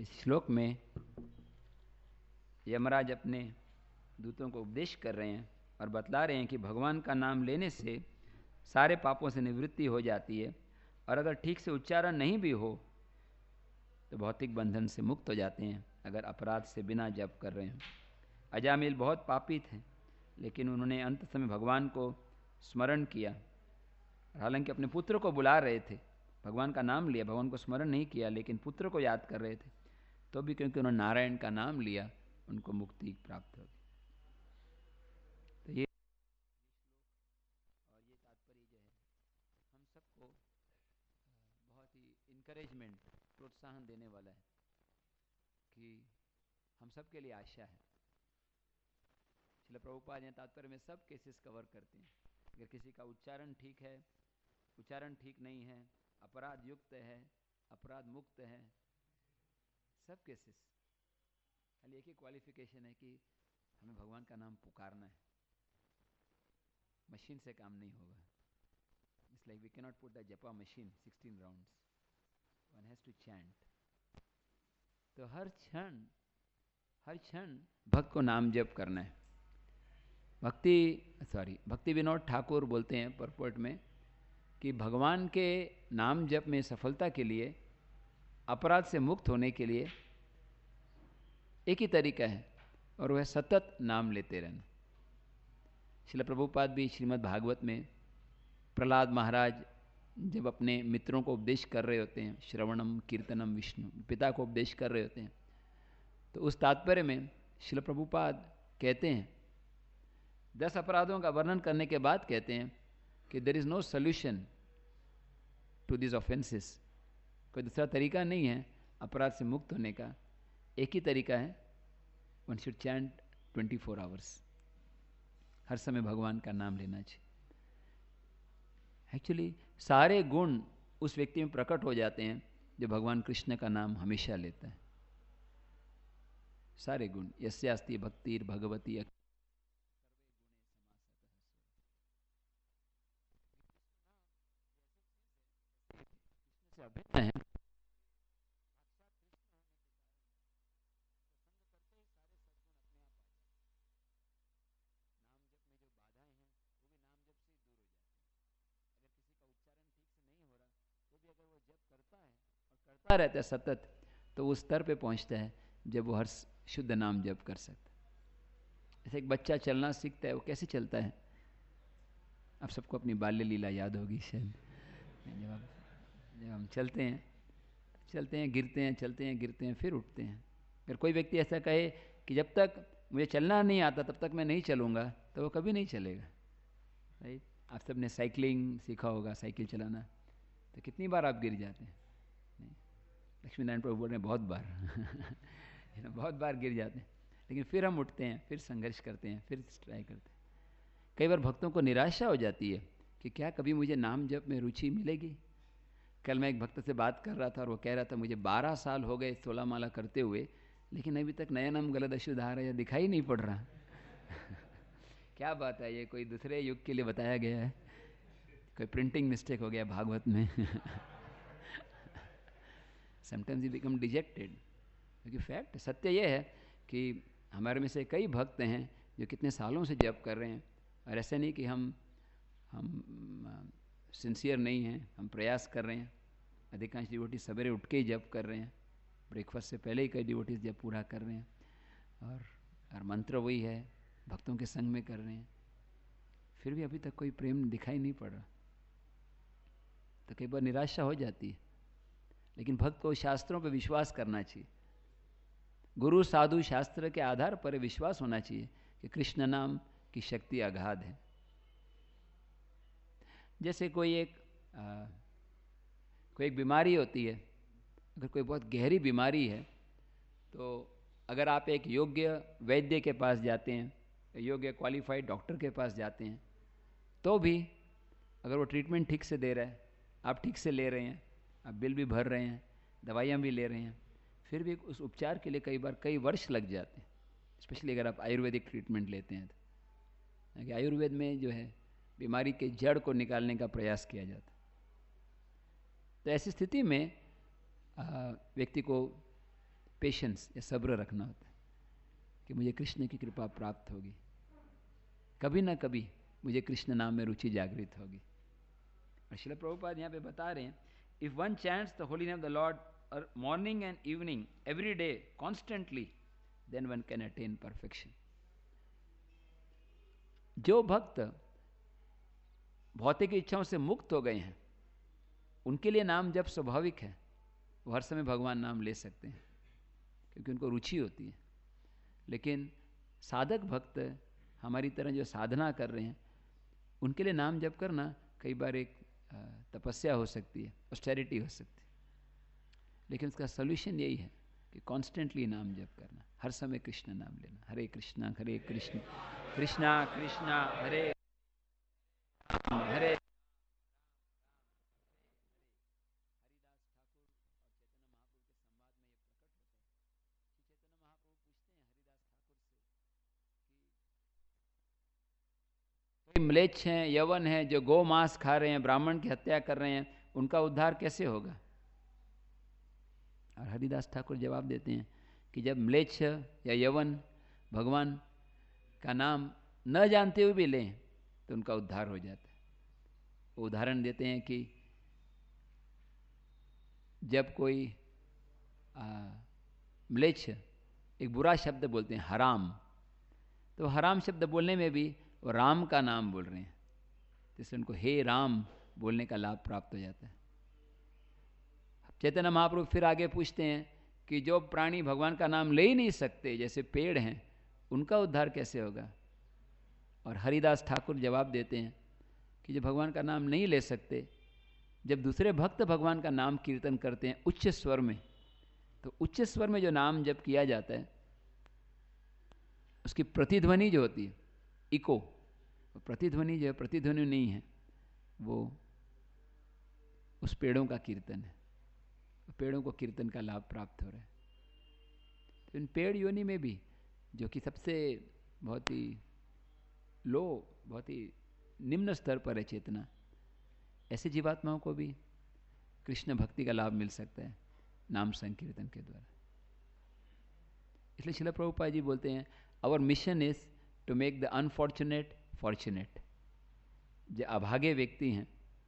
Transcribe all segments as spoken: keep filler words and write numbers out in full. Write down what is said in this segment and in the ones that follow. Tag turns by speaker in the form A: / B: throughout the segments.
A: इस श्लोक में यमराज अपने दूतों को उपदेश कर रहे हैं और बतला रहे हैं कि भगवान का नाम लेने से सारे पापों से निवृत्ति हो जाती है, और अगर ठीक से उच्चारण नहीं भी हो तो भौतिक बंधन से मुक्त हो जाते हैं अगर अपराध से बिना जप कर रहे हैं। अजामिल बहुत पापी थे, लेकिन उन्होंने अंत समय भगवान को स्मरण किया। हालांकि अपने पुत्र को बुला रहे थे, भगवान का नाम लिया, भगवान को स्मरण नहीं किया, लेकिन पुत्र को याद कर रहे थे, तो भी क्योंकि उन्होंने नारायण का नाम लिया उनको मुक्ति प्राप्त हो गई। तो ये और ये तात्पर्य जो है हम सबको बहुत ही इनकरेजमेंट, प्रोत्साहन देने वाला है कि हम सब के लिए आशा है। श्रील प्रभुपाद ने तात्पर्य में सब केसेस कवर करते हैं। अगर किसी का उच्चारण ठीक है, उच्चारण ठीक नहीं है, अपराध युक्त है, अपराध मुक्त है, सब केसेस, खाली एक ही क्वालिफिकेशन है कि हमें भगवान का नाम पुकारना है। मशीन से काम नहीं होगा। It's like we can not put the japa machine sixteen rounds, one has to chant. तो हर क्षण हर क्षण भक्त को नाम जप करना है। भक्ति सॉरी भक्ति विनोद ठाकुर बोलते हैं परपोर्ट में कि भगवान के नाम जप में सफलता के लिए, अपराध से मुक्त होने के लिए एक ही तरीका है, और वह सतत नाम लेते रहना। श्रील प्रभुपाद भी श्रीमद् भागवत में प्रहलाद महाराज जब अपने मित्रों को उपदेश कर रहे होते हैं, श्रवणम कीर्तनम विष्णु, पिता को उपदेश कर रहे होते हैं, तो उस तात्पर्य में श्रील प्रभुपाद कहते हैं, दस अपराधों का वर्णन करने के बाद कहते हैं कि there is no solution to this offenses. कोई दूसरा तरीका नहीं है अपराध से मुक्त होने का, एक ही तरीका है, one should chant twenty four hours, हर समय भगवान का नाम लेना चाहिए। एक्चुअली सारे गुण उस व्यक्ति में प्रकट हो जाते हैं जो भगवान कृष्ण का नाम हमेशा लेता है। सारे गुण, यस्यास्ति भक्तिर् भगवती से अभिन्न है। करता रहता है सतत, तो उस स्तर पे पहुंचता है जब वो हर शुद्ध नाम जप कर सकता है। जैसे एक बच्चा चलना सीखता है, वो कैसे चलता है? आप सबको अपनी बाल्य लीला याद होगी शायद। जब हम जब हम चलते हैं चलते हैं गिरते हैं, चलते हैं गिरते हैं, फिर उठते हैं। अगर कोई व्यक्ति ऐसा कहे कि जब तक मुझे चलना नहीं आता तब तक मैं नहीं चलूँगा, तो वो कभी नहीं चलेगा। राइट? आप सबने साइकिलिंग सीखा होगा, साइकिल चलाना, तो कितनी बार आप गिर जाते हैं? लक्ष्मी नारायण प्रभु बोल रहे हैं बहुत बार बहुत बार गिर जाते हैं, लेकिन फिर हम उठते हैं, फिर संघर्ष करते हैं, फिर ट्राई करते हैं। कई बार भक्तों को निराशा हो जाती है कि क्या कभी मुझे नाम जप में रुचि मिलेगी। कल मैं एक भक्त से बात कर रहा था और वो कह रहा था मुझे बारह साल हो गए सोलह माला करते हुए, लेकिन अभी तक नया नाम गलत अशुद्धार या दिखाई नहीं पड़ रहा। क्या बात है, ये कोई दूसरे युग के लिए बताया गया है, कोई प्रिंटिंग मिस्टेक हो गया भागवत में। समटाइम्स यू बिकम डिजेक्टेड, क्योंकि फैक्ट सत्य ये है कि हमारे में से कई भक्त हैं जो कितने सालों से जप कर रहे हैं, और ऐसा नहीं कि हम हम सिंसियर नहीं हैं, हम प्रयास कर रहे हैं। अधिकांश डिवोटी सवेरे उठ के ही जप कर रहे हैं, ब्रेकफास्ट से पहले ही कई डिवोटीज जप पूरा कर रहे हैं, और और मंत्र वही है, भक्तों के संग में कर रहे हैं, फिर भी अभी तक कोई प्रेम दिखाई नहीं पड़ रहा, तो कई बार निराशा हो जाती है। लेकिन भक्त को शास्त्रों पर विश्वास करना चाहिए, गुरु साधु शास्त्र के आधार पर विश्वास होना चाहिए कि कृष्ण नाम की शक्ति अगाध है। जैसे कोई एक आ, कोई एक बीमारी होती है, अगर कोई बहुत गहरी बीमारी है, तो अगर आप एक योग्य वैद्य के पास जाते हैं, योग्य क्वालिफाइड डॉक्टर के पास जाते हैं, तो भी अगर वो ट्रीटमेंट ठीक से दे रहा है, आप ठीक से ले रहे हैं, आप बिल भी भर रहे हैं, दवाइयाँ भी ले रहे हैं, फिर भी उस उपचार के लिए कई बार कई वर्ष लग जाते हैं, स्पेशली अगर आप आयुर्वेदिक ट्रीटमेंट लेते हैं तो। आयुर्वेद में जो है बीमारी के जड़ को निकालने का प्रयास किया जाता है। तो ऐसी स्थिति में व्यक्ति को पेशेंस या सब्र रखना होता है कि मुझे कृष्ण की कृपा प्राप्त होगी, कभी ना कभी मुझे कृष्ण नाम में रुचि जागृत होगी। और श्रील प्रभुपाद यहाँ पे बता रहे हैं, if one chants the holy name of the lord morning and evening every day constantly, then one can attain perfection. जो भक्त भौतिक इच्छाओं से मुक्त हो गए हैं, उनके लिए नाम जब स्वाभाविक है, वो हर समय भगवान नाम ले सकते हैं क्योंकि उनको रुचि होती है। लेकिन साधक भक्त हमारी तरह जो साधना कर रहे हैं, उनके लिए नाम जप करना कई बार एक तपस्या हो सकती है, ऑस्टेरिटी हो सकती है। लेकिन उसका सोल्यूशन यही है कि कॉन्स्टेंटली नाम जप करना, हर समय कृष्ण नाम लेना, हरे कृष्णा हरे कृष्ण कृष्णा कृष्णा हरे हरे। म्लेच्छ हैं, यवन हैं, जो गौ मांस खा रहे हैं, ब्राह्मण की हत्या कर रहे हैं, उनका उद्धार कैसे होगा? और हरिदास ठाकुर जवाब देते हैं कि जब म्लेच्छ या यवन भगवान का नाम न जानते हुए भी लें तो उनका उद्धार हो जाता है। वो उदाहरण देते हैं कि जब कोई म्लेच्छ एक बुरा शब्द बोलते हैं हराम, तो हराम शब्द बोलने में भी वो राम का नाम बोल रहे हैं, इसलिए उनको हे राम बोलने का लाभ प्राप्त हो जाता है। चैतन्य महाप्रभु फिर आगे पूछते हैं कि जो प्राणी भगवान का नाम ले ही नहीं सकते, जैसे पेड़ हैं, उनका उद्धार कैसे होगा? और हरिदास ठाकुर जवाब देते हैं कि जो भगवान का नाम नहीं ले सकते, जब दूसरे भक्त भगवान का नाम कीर्तन करते हैं उच्च स्वर में, तो उच्च स्वर में जो नाम जब किया जाता है, उसकी प्रतिध्वनि जो होती है, इको, प्रतिध्वनि जो है, प्रतिध्वनि नहीं है, वो उस पेड़ों का कीर्तन है, पेड़ों को कीर्तन का लाभ प्राप्त हो रहा है। तो इन पेड़ योनि में भी, जो कि सबसे बहुत ही लो, बहुत ही निम्न स्तर पर है चेतना, ऐसे जीवात्माओं को भी कृष्ण भक्ति का लाभ मिल सकता है नाम संकीर्तन के द्वारा। इसलिए श्रील प्रभुपाद जी बोलते हैं, our mission is to make the unfortunate fortunate. जो अभागे व्यक्ति हैं,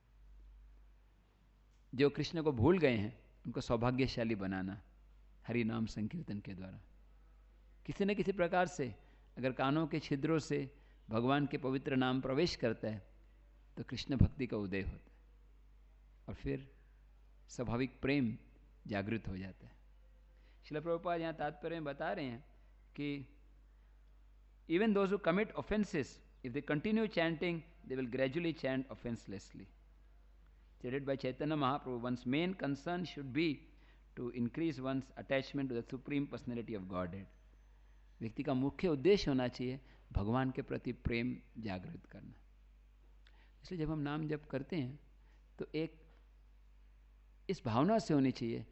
A: जो कृष्ण को भूल गए हैं, उनको सौभाग्यशाली बनाना हरि नाम संकीर्तन के द्वारा। किसी न किसी प्रकार से अगर कानों के छिद्रों से भगवान के पवित्र नाम प्रवेश करता है तो कृष्ण भक्ति का उदय होता है और फिर स्वाभाविक प्रेम जागृत हो जाता है। श्रील प्रभुपाद यहाँ तात्पर्य में बता रहे हैं कि even those who commit offenses, if they continue chanting, they will gradually chant offenselessly. Stated by Chaitanya Mahaprabhu, one's main concern should be to increase one's attachment to the Supreme Personality of Godhead. व्यक्ति का मुख्य उद्देश्य होना चाहिए भगवान के प्रति प्रेम जागृत करना। इसलिए जब हम नाम जप करते हैं तो एक इस भावना से होनी चाहिए,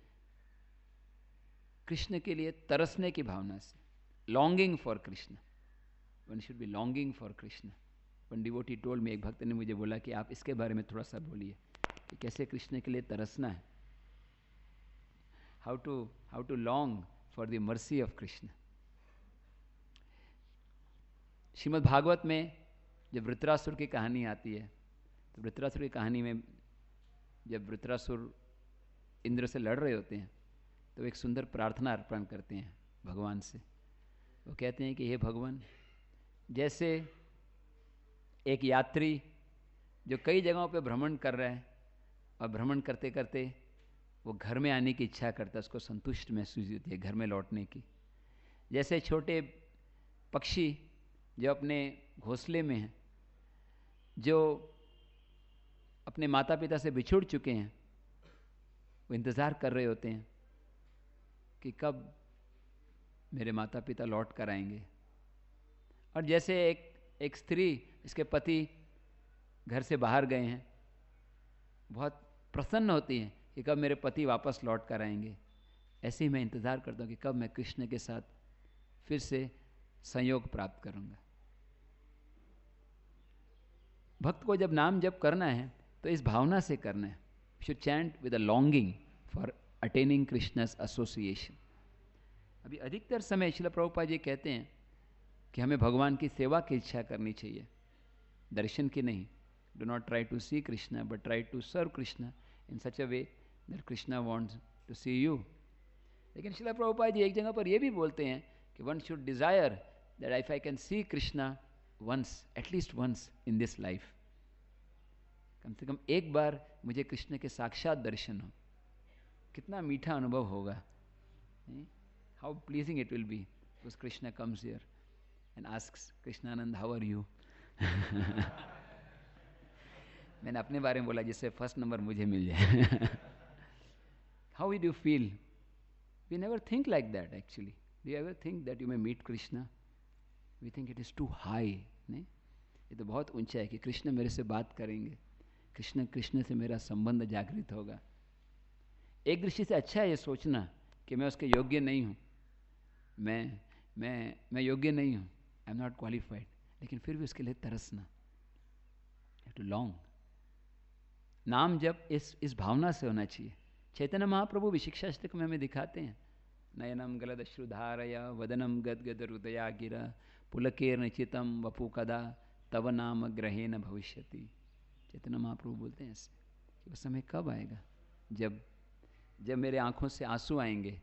A: कृष्ण के लिए तरसने की भावना से, longing for Krishna. One should be longing for Krishna. One devotee told में, एक भक्त ने मुझे बोला कि आप इसके बारे में थोड़ा सा बोलिए कि कैसे कृष्ण के लिए तरसना है, how to how to long for the mercy of Krishna. Shrimad Bhagavat में जब वृत्रासुर की कहानी आती है, तो वृत्रासुर की कहानी में जब वृत्रासुर इंद्र से लड़ रहे होते हैं तो एक सुंदर प्रार्थना अर्पण करते हैं भगवान से। वो कहते हैं कि हे भगवान, जैसे एक यात्री जो कई जगहों पे भ्रमण कर रहा है और भ्रमण करते करते वो घर में आने की इच्छा करता है, उसको संतुष्ट महसूस होती है घर में लौटने की। जैसे छोटे पक्षी जो अपने घोंसले में हैं, जो अपने माता पिता से बिछुड़ चुके हैं, वो इंतज़ार कर रहे होते हैं कि कब मेरे माता पिता लौट कर आएंगे। और जैसे एक एक स्त्री, इसके पति घर से बाहर गए हैं, बहुत प्रसन्न होती हैं कि कब मेरे पति वापस लौट कर आएंगे, ऐसे ही मैं इंतज़ार करता हूँ कि कब मैं कृष्ण के साथ फिर से संयोग प्राप्त करूँगा। भक्त को जब नाम जप करना है तो इस भावना से करना है। Should chant with a longing for attaining Krishna's association. अभी अधिकतर समय श्रील प्रभुपाद जी कहते हैं कि हमें भगवान की सेवा की इच्छा करनी चाहिए, दर्शन की नहीं. Do not try to see Krishna but try to serve Krishna in such a way that Krishna wants to see you. लेकिन श्रील प्रभुपाद जी एक जगह पर यह भी बोलते हैं कि one should desire that if I can see Krishna once, at least once in this life, कम से कम एक बार मुझे कृष्ण के साक्षात दर्शन हो. कितना मीठा अनुभव होगा. How pleasing it will be because Krishna comes here and asks Krishnananda how are you. मैंने अपने बारे में बोला जिससे फर्स्ट नंबर मुझे मिल जाए. How will you feel? We never think like that actually. Do you ever think that you may meet Krishna? We think it is too high. नहीं, ये तो बहुत ऊंचा है कि कृष्ण मेरे से बात करेंगे, कृष्ण कृष्ण से मेरा संबंध जागृत होगा. एक दृष्टि से अच्छा है ये सोचना कि मैं उसके योग्य नहीं हूँ, मैं मैं मैं योग्य नहीं हूँ, आई एम नॉट क्वालिफाइड, लेकिन फिर भी उसके लिए तरसना, टू लॉन्ग. नाम जब इस इस भावना से होना चाहिए. चैतन्य महाप्रभु भी शिक्षाष्टक में हमें दिखाते हैं, नयनम गलदश्रुधारया वदनम गदगद हृदया गिरा पुलकेर चितम वपु कदा तव नाम ग्रहेण भविष्यति. चैतन्य महाप्रभु बोलते हैं ऐसे कि वो समय कब आएगा जब जब मेरे आंखों से आंसू आएंगे,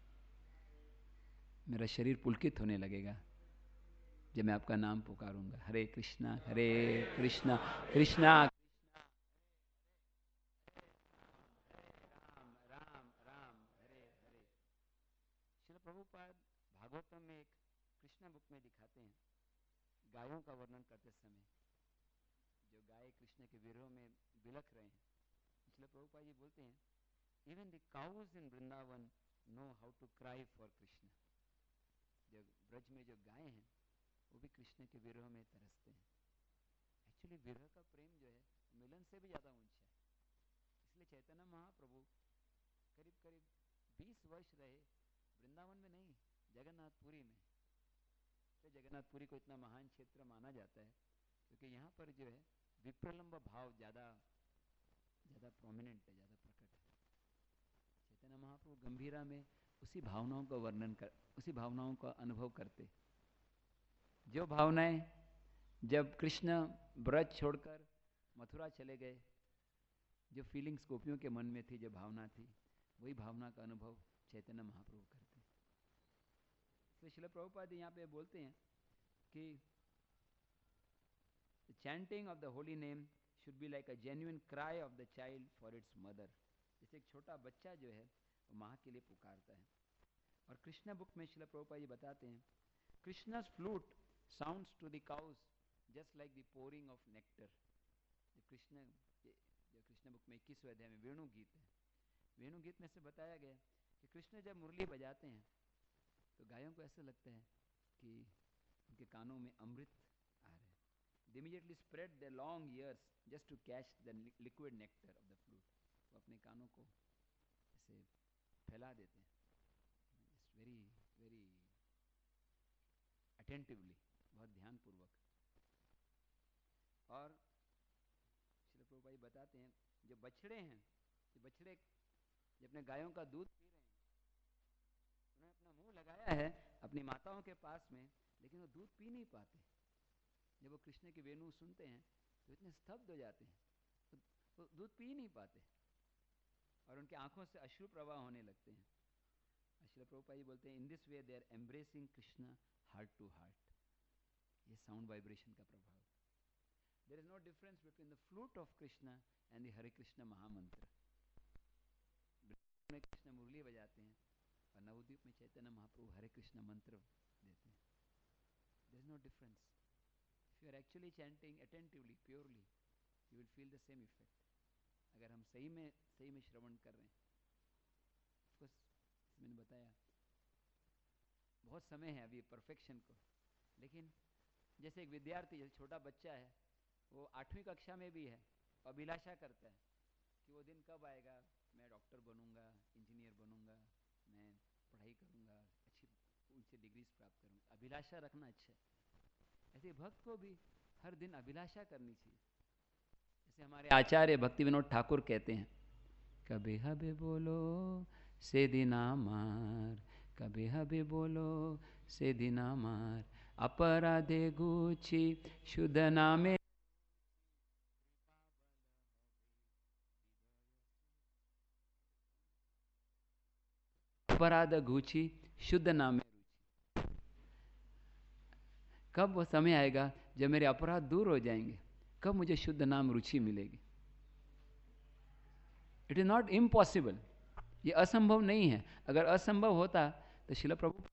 A: मेरा शरीर पुलकित होने लगेगा जब मैं आपका नाम पुकारूंगा. हरे कृष्णा हरे कृष्णा कृष्णा राम राम राम हरे हरे. श्रील प्रभुपाद भागवतम में एक कृष्णा बुक में दिखाते हैं, गायों का वर्णन करते समय जो गाय कृष्ण के विरह में बिलख रहे हैं. श्रील प्रभुपाद जी बोलते हैं even the cows in Vrindavan know how to cry for Krishna. जो ब्रज में जो गायें हैं वो भी कृष्ण के विरह में तरसते हैं. एक्चुअली विरह का प्रेम जो है मिलन से भी ज़्यादा ऊंचा है. इसलिए चैतन्य महाप्रभु करीब करीब बीस वर्ष रहे वृंदावन में नहीं, जगन्नाथपुरी में. तो जगन्नाथपुरी को इतना महान क्षेत्र माना जाता है क्योंकि यहाँ पर जो है विप्रलंब भाव ज़्यादा ज़्यादा प्रोमिनेंट है, ज़्यादा प्रकट है. चैतन्य महाप्रभु गंभीरा में उसी भावनाओं का वर्णन कर, उसी भावनाओं का अनुभव करते. जो भावनाएं जब कृष्ण ब्रज छोड़कर मथुरा चले गए, जो फीलिंग्स गोपियों के मन में थी, जो भावना थी, वही भावना का अनुभव चैतन्य महाप्रभु करते. तो श्रील प्रभुपाद यहाँ पे बोलते हैं कि the chanting of the holy name should be like a genuine cry of the child for its mother. जैसे एक छोटा बच्चा जो है वो माँ के लिए पुकारता है. और कृष्णा बुक में श्रील प्रभुपाद जी बताते हैं कृष्णा's flute sounds to the cows just like the pouring of nectar. जो कृष्ण जो कृष्ण बुक में इक्कीसवें अध्याय में वेणु गीत है, वेणु गीत में से बताया गया कि कृष्ण जब मुरली बजाते हैं तो गायों को ऐसा लगता है कि उनके कानों में अमृत आ रहा है. They immediately spread their long ears just to catch the liquid nectar of the flute. वो अपने कानों को ऐसे फैला देते हैं, just very very attentively, बहुत ध्यानपूर्वक. और श्रील प्रभुपाद बताते हैं जो बछड़े हैं, जो बछड़े जो अपने गायों का दूध पी रहे हैं, उन्होंने अपना मुंह लगाया है अपनी माताओं के पास में, लेकिन वो दूध पी नहीं पाते. जब वो कृष्ण की वेणु सुनते हैं तो इतने स्तब्ध हो जाते हैं, तो, तो दूध पी नहीं पाते और उनके आंखों से अश्रु प्रवाह होने लगते हैं. श्रील प्रभुपाद जी बोलते हैं in this way they are embracing Krishna heart to heart. ये साउंड वाइब्रेशन का प्रभाव. There is no difference between the flute of Krishna and the Hare Krishna mahamantra. में कृष्ण मुरली बजाते हैं और नवद्वीप में चैतन्य महाप्रभु हरे कृष्ण मंत्र देते हैं. There is no difference. If you are actually chanting attentively, purely, you will feel the same effect. अगर हम सही में सही में श्रवण कर रहे हैं, of course, मैंने बताया बहुत समय है अभी परफेक्शन को, लेकिन जैसे एक विद्यार्थी, जैसे छोटा बच्चा है, वो आठवीं कक्षा में भी है, अभिलाषा करता है कि वो दिन कब आएगा, मैं डॉक्टर बनूंगा, इंजीनियर बनूंगा, मैं पढ़ाई करूंगा, अच्छी ऊंची डिग्रीज प्राप्त करूंगा. अभिलाषा रखना अच्छा है. ऐसे भक्त को भी हर दिन अभिलाषा करनी चाहिए. जैसे हमारे आचार्य भक्ति विनोद ठाकुर कहते हैं, कभी हबे बोलो से दिन आमार, कभी हबी बोलो से दिन আমার अपराधे गुची शुद्ध नामे अपराध घूची शुद्ध नाम में रुचि। कब वो समय आएगा जब मेरे अपराध दूर हो जाएंगे, कब मुझे शुद्ध नाम रुचि मिलेगी। इट इज नॉट इम्पॉसिबल, ये असंभव नहीं है। अगर असंभव होता तो शिला प्रभु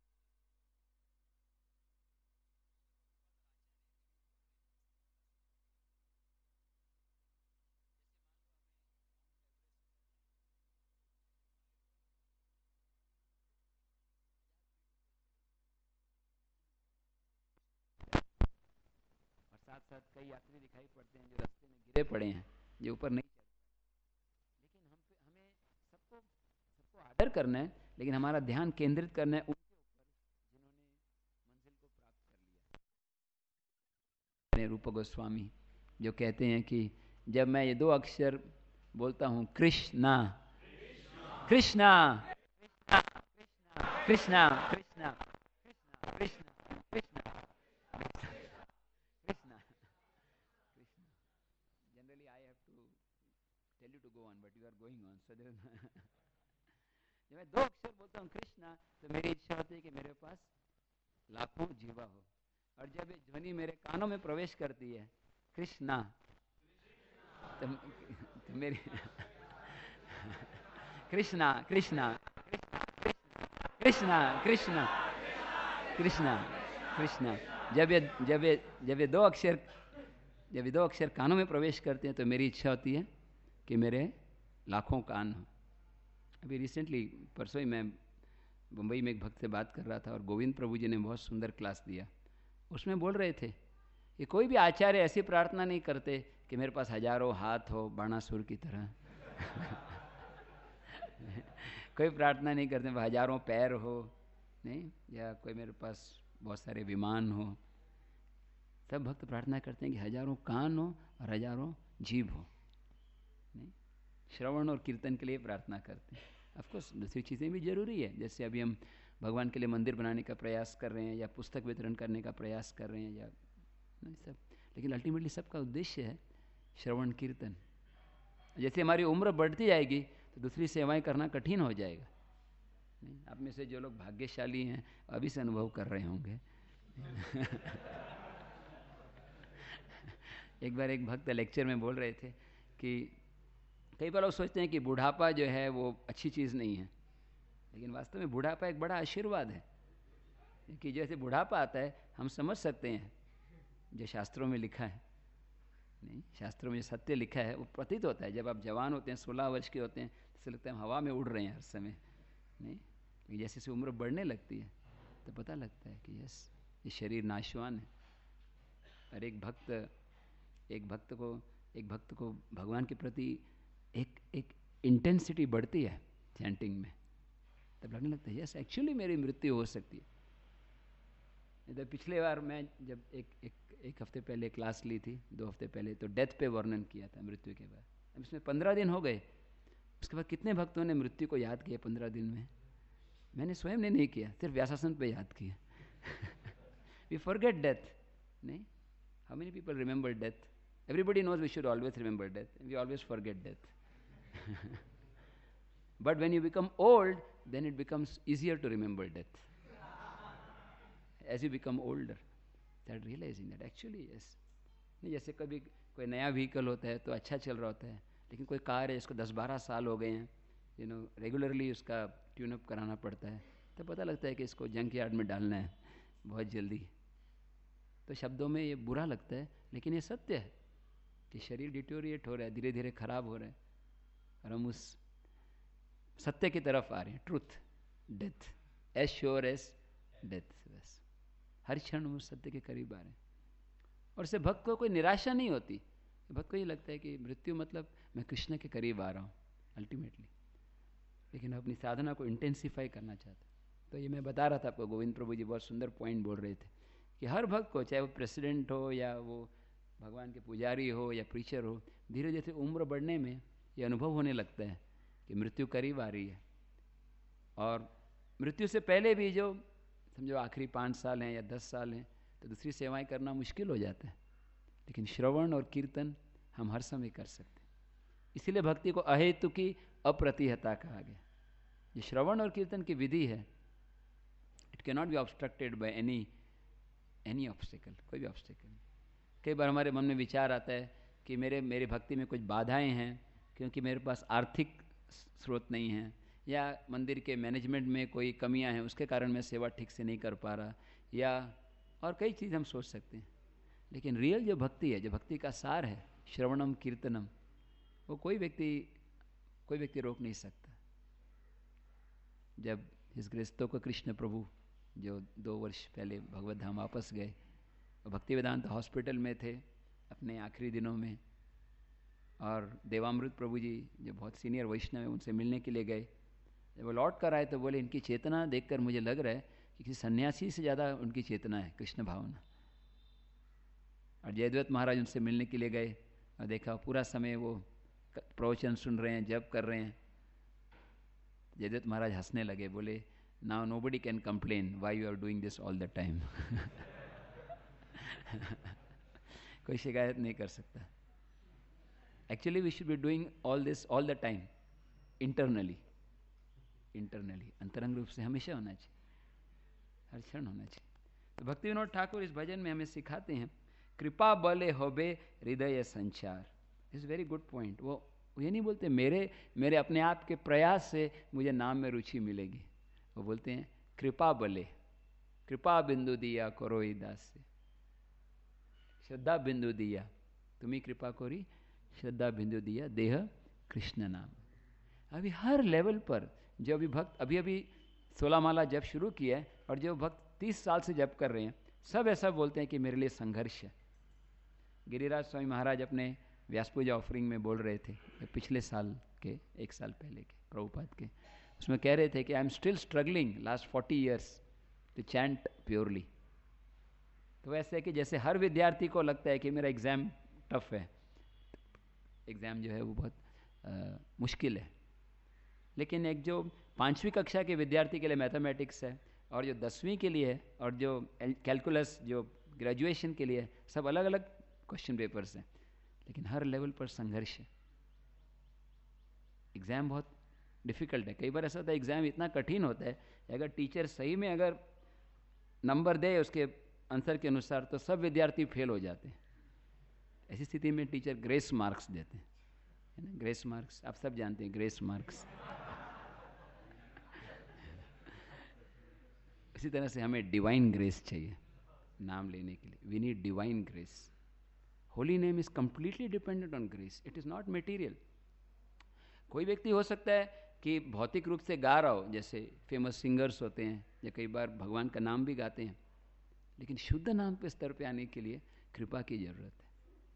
A: और साथ साथ कई यात्री दिखाई पड़ते हैं जो रास्ते में गिरे पड़े हैं, जो ऊपर नहीं चढ़ पाए। लेकिन हम पे हमें सबको सबको आदर करना है, लेकिन हमारा ध्यान केंद्रित करना है उनके ऊपर जिन्होंने मंजिल को प्राप्त कर लिया। रूप गोस्वामी जो कहते हैं कि जब मैं ये दो अक्षर बोलता हूँ, Krishna Krishna Krishna Krishna Krishna Krishna Krishna Krishna Krishna generally I have to tell you to go on, but you are going on, so जब मैं दो अक्षर बोलता हूँ कृष्णा, तो मेरी इच्छा होती है कि मेरे पास लाखों जीवा हो। और जब ये ध्वनि मेरे कानों में प्रवेश करती है, कृष्णा, तो, तो मेरी कृष्णा कृष्णा कृष्णा कृष्णा कृष्णा कृष्णा जब ये जब ये जब ये दो अक्षर जब ये दो अक्षर कानों में प्रवेश करते हैं, तो मेरी इच्छा होती है कि मेरे लाखों कान हो। अभी रिसेंटली परसों ही मैं मुंबई में एक भक्त से बात कर रहा था, और गोविंद प्रभु जी ने बहुत सुंदर क्लास दिया। उसमें बोल रहे थे कि कोई भी आचार्य ऐसी प्रार्थना नहीं करते कि मेरे पास हजारों हाथ हो बाणासुर की तरह कोई प्रार्थना नहीं करते हजारों पैर हो, नहीं, या कोई मेरे पास बहुत सारे विमान हो। सब भक्त प्रार्थना करते हैं कि हजारों कान हो और हजारों जीभ हो, नहीं, श्रवण और कीर्तन के लिए प्रार्थना करते हैं। ऑफकोर्स दूसरी चीज़ें भी जरूरी है, जैसे अभी हम भगवान के लिए मंदिर बनाने का प्रयास कर रहे हैं, या पुस्तक वितरण करने का प्रयास कर रहे हैं, या नहीं सब, लेकिन अल्टीमेटली सबका उद्देश्य है श्रवण कीर्तन। जैसे हमारी उम्र बढ़ती जाएगी तो दूसरी सेवाएं करना कठिन हो जाएगा। नहीं, आप में से जो लोग भाग्यशाली हैं अभी से अनुभव कर रहे होंगे एक बार एक भक्त लेक्चर में बोल रहे थे कि कई बार लोग सोचते हैं कि बुढ़ापा जो है वो अच्छी चीज़ नहीं है, लेकिन वास्तव में बुढ़ापा एक बड़ा आशीर्वाद है। कि जैसे बुढ़ापा आता है हम समझ सकते हैं जो शास्त्रों में लिखा है, नहीं, शास्त्रों में जो सत्य लिखा है वो प्रतीत होता है। जब आप जवान होते हैं, सोलह वर्ष के होते हैं, तो लगता है हम हवा में उड़ रहे हैं हर समय, नहीं, लेकिन जैसे जैसे उम्र बढ़ने लगती है तो पता लगता है कि यस, ये शरीर नाशवान है। और एक भक्त एक भक्त को एक भक्त को भगवान के प्रति एक एक इंटेंसिटी बढ़ती है चैंटिंग में, तब लगने लगता है यस एक्चुअली मेरी मृत्यु हो सकती है। तो पिछले बार मैं जब एक एक एक हफ्ते पहले क्लास ली थी, दो हफ्ते पहले, तो डेथ पे वर्णन किया था मृत्यु के बाद। अब इसमें पंद्रह दिन हो गए, उसके बाद कितने भक्तों ने मृत्यु को याद किया पंद्रह दिन में? मैंने स्वयं ने नहीं किया, सिर्फ व्यासासन पे याद किया वी फॉरगेट डेथ, नहीं, how many people remember death? Everybody knows we should always remember death, we always forget death but when you become old then it becomes easier to remember death as you become older, that realizing that actually yes, नहीं, जैसे कभी कोई नया vehicle होता है तो अच्छा चल रहा होता है, लेकिन कोई कार है इसको दस बारह साल हो गए हैं, यू नो रेगुलरली उसका ट्यून अप कराना पड़ता है, तो पता लगता है कि इसको जंक यार्ड में डालना है बहुत जल्दी। तो शब्दों में ये बुरा लगता है, लेकिन ये सत्य है कि शरीर डिटोरिएट हो रहा है, धीरे धीरे खराब हो रहा है, और हम उस सत्य की तरफ आ रहे हैं, truth, death, as sure as death. बस हर क्षण उस सत्य के करीब आ रहे हैं, और इससे भक्त को कोई निराशा नहीं होती। भक्त को ये लगता है कि मृत्यु मतलब मैं कृष्ण के करीब आ रहा हूँ अल्टीमेटली, लेकिन अपनी साधना को इंटेंसिफाई करना चाहता। तो ये मैं बता रहा था आपको, गोविंद प्रभु जी बहुत सुंदर पॉइंट बोल रहे थे कि हर भक्त को, चाहे वो प्रेसिडेंट हो या वो भगवान के पुजारी हो या प्रीचर हो, धीरे धीरे उम्र बढ़ने में ये अनुभव होने लगता है कि मृत्यु करीब आ रही है। और मृत्यु से पहले भी जो समझो आखिरी पाँच साल हैं या दस साल हैं तो दूसरी सेवाएं करना मुश्किल हो जाता है, लेकिन श्रवण और कीर्तन हम हर समय कर सकते हैं। इसीलिए भक्ति को अहेतु की अप्रतिहता कहा गया। ये श्रवण और कीर्तन की विधि है, it can not be obstructed by any any obstacle, कोई भी ऑब्स्टिकल नहीं। कई बार हमारे मन में विचार आता है कि मेरे मेरे भक्ति में कुछ बाधाएं हैं, क्योंकि मेरे पास आर्थिक स्रोत नहीं है, या मंदिर के मैनेजमेंट में कोई कमियां हैं, उसके कारण मैं सेवा ठीक से नहीं कर पा रहा, या और कई चीज़ हम सोच सकते हैं। लेकिन रियल जो भक्ति है, जो भक्ति का सार है, श्रवणम कीर्तनम, वो कोई व्यक्ति कोई व्यक्ति रोक नहीं सकता। जब इस गृहस्थों को कृष्ण प्रभु जो दो वर्ष पहले भगवत धाम वापस गए, भक्ति वेदांत हॉस्पिटल में थे अपने आखिरी दिनों में, और देवामृत प्रभु जी जो बहुत सीनियर वैष्णव है उनसे मिलने के लिए गए। जब वो लौट कर आए तो बोले इनकी चेतना देखकर मुझे लग रहा है कि किसी सन्यासी से ज़्यादा उनकी चेतना है, कृष्ण भावना। और जयद्वैत महाराज उनसे मिलने के लिए गए और देखा पूरा समय वो प्रवचन सुन रहे हैं, जप कर रहे हैं। जयद्वैत महाराज हंसने लगे, बोले now nobody can complain why you are doing this all the time. कोई शिकायत नहीं कर सकता। Actually we should be doing all this all the time, internally internally अंतरंग रूप से हमेशा होना चाहिए, हर क्षण होना चाहिए। तो भक्ति विनोद ठाकुर इस भजन में हमें सिखाते हैं, कृपा बले होबे हृदय संचार। Is very good point. वो ये नहीं बोलते मेरे मेरे अपने आप के प्रयास से मुझे नाम में रुचि मिलेगी, वो बोलते हैं कृपा बले, कृपा बिंदु दिया करोई दास से, श्रद्धा बिंदु दिया तुम्ही कृपा कोरी, श्रद्धा बिंदु दिया देह कृष्ण नाम। अभी हर लेवल पर जो अभी भक्त अभी अभी सोलह माला जप शुरू किया है, और जो भक्त तीस साल से जप कर रहे हैं, सब ऐसा बोलते हैं कि मेरे लिए संघर्ष है। गिरिराज स्वामी महाराज अपने व्यास पूजा ऑफरिंग में बोल रहे थे, पिछले साल के एक साल पहले के प्रभुपाद के, उसमें कह रहे थे कि I am still struggling last forty years to chant purely. तो वैसे है कि जैसे हर विद्यार्थी को लगता है कि मेरा एग्ज़ाम टफ है, एग्ज़ाम जो है वो बहुत आ, मुश्किल है, लेकिन एक जो पाँचवीं कक्षा के विद्यार्थी के लिए मैथमेटिक्स है, और जो दसवीं के लिए है, और जो कैलकुलस जो ग्रेजुएशन के लिए है, सब अलग अलग क्वेश्चन पेपर्स हैं, लेकिन हर लेवल पर संघर्ष है। एग्ज़ाम बहुत डिफ़िकल्ट है। कई बार ऐसा होता है एग्ज़ाम इतना कठिन होता है, अगर टीचर सही में अगर नंबर दे उसके आंसर के अनुसार तो सब विद्यार्थी फेल हो जाते हैं। ऐसी स्थिति में टीचर ग्रेस मार्क्स देते हैं, है ना, ग्रेस मार्क्स आप सब जानते हैं, ग्रेस मार्क्स। इसी तरह से हमें डिवाइन ग्रेस चाहिए नाम लेने के लिए। We need divine grace. Holy name is completely dependent on grace, it is not material. कोई व्यक्ति हो सकता है कि भौतिक रूप से गा रहा हो, जैसे फेमस सिंगर्स होते हैं, या कई बार भगवान का नाम भी गाते हैं, लेकिन शुद्ध नाम पे स्तर पे आने के लिए कृपा की जरूरत है।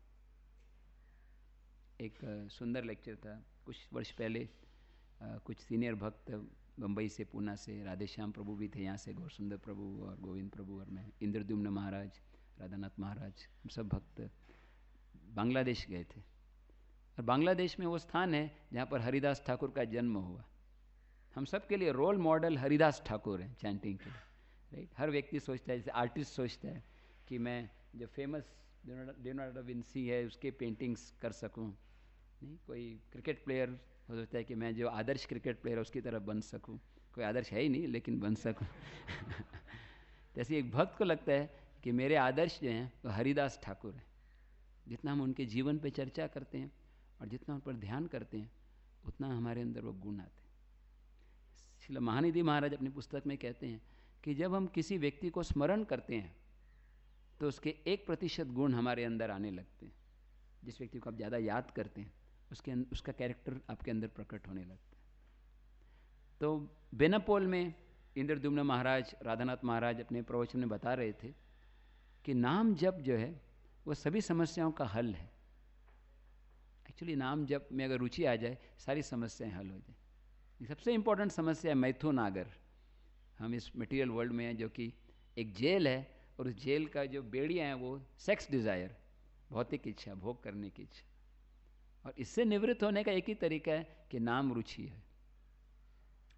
A: एक uh, सुंदर लेक्चर था कुछ वर्ष पहले, uh, कुछ सीनियर भक्त बम्बई से, पूना से, राधेश्याम प्रभु भी थे यहाँ से, गौर सुंदर प्रभु और गोविंद प्रभु और मैं, इंद्रद्युम्न महाराज, राधानाथ महाराज, हम सब भक्त बांग्लादेश गए थे। और बांग्लादेश में वो स्थान है जहाँ पर हरिदास ठाकुर का जन्म हुआ। हम सब के लिए रोल मॉडल हरिदास ठाकुर हैं चैंटिंग के लिए, राइट। हर व्यक्ति सोचता है, जैसे आर्टिस्ट सोचता है कि मैं जो फेमस लियोनार्डो दा विंसी है उसके पेंटिंग्स कर सकूं, नहीं, कोई क्रिकेट प्लेयर सोचता है कि मैं जो आदर्श क्रिकेट प्लेयर है उसकी तरह बन सकूं, कोई आदर्श है ही नहीं लेकिन बन सकूं। जैसे एक भक्त को लगता है कि मेरे आदर्श जो हैं वो हरिदास ठाकुर हैं। जितना हम उनके जीवन पे चर्चा करते हैं और जितना उन पर ध्यान करते हैं, उतना हमारे अंदर वो गुण आते हैं। श्रील महानिधि महाराज अपनी पुस्तक में कहते हैं कि जब हम किसी व्यक्ति को स्मरण करते हैं तो उसके एक प्रतिशत गुण हमारे अंदर आने लगते हैं। जिस व्यक्ति को आप ज़्यादा याद करते हैं उसके उसका कैरेक्टर आपके अंदर प्रकट होने लगता है। तो बेनापोल में इंद्रद्युम्न महाराज, राधानाथ महाराज अपने प्रवचन में बता रहे थे कि नाम जप जो है वो सभी समस्याओं का हल है। एक्चुअली नाम जप में अगर रुचि आ जाए सारी समस्याएं हल हो जाए। सबसे इम्पोर्टेंट समस्या है मैथुन आगर। हम इस मटेरियल वर्ल्ड में हैं जो कि एक जेल है, और उस जेल का जो बेड़ियाँ हैं वो सेक्स डिज़ायर, भौतिक इच्छा, भोग करने की इच्छा। और इससे निवृत्त होने का एक ही तरीका है कि नाम रुचि है।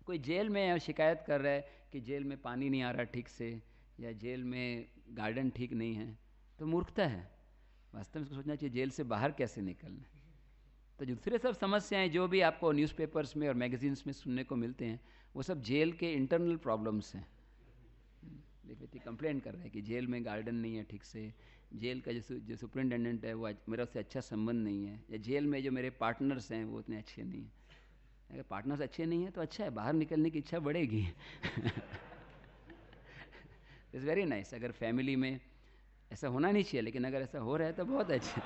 A: कोई जेल में है शिकायत कर रहा है कि जेल में पानी नहीं आ रहा ठीक से, या जेल में गार्डन ठीक नहीं है, तो मूर्खता है। वास्तव में इसको सोचना चाहिए जेल से बाहर कैसे निकलना है। तो दूसरे सब समस्याएं जो भी आपको न्यूज़पेपर्स में और मैगजीन्स में सुनने को मिलते हैं, वो सब जेल के इंटरनल प्रॉब्लम्स हैं। एक व्यक्ति कंप्लेंट कर रहे हैं कि जेल में गार्डन नहीं है ठीक से, जेल का जो जो सुपरिटेंडेंट है वो मेरा उससे अच्छा संबंध नहीं है, या जेल में जो मेरे पार्टनर्स हैं वो उतने अच्छे नहीं हैं। अगर पार्टनर्स अच्छे नहीं हैं तो अच्छा है, बाहर निकलने की इच्छा बढ़ेगी। It's very nice. अगर फैमिली में ऐसा होना नहीं चाहिए, लेकिन अगर ऐसा हो रहा है तो बहुत अच्छा।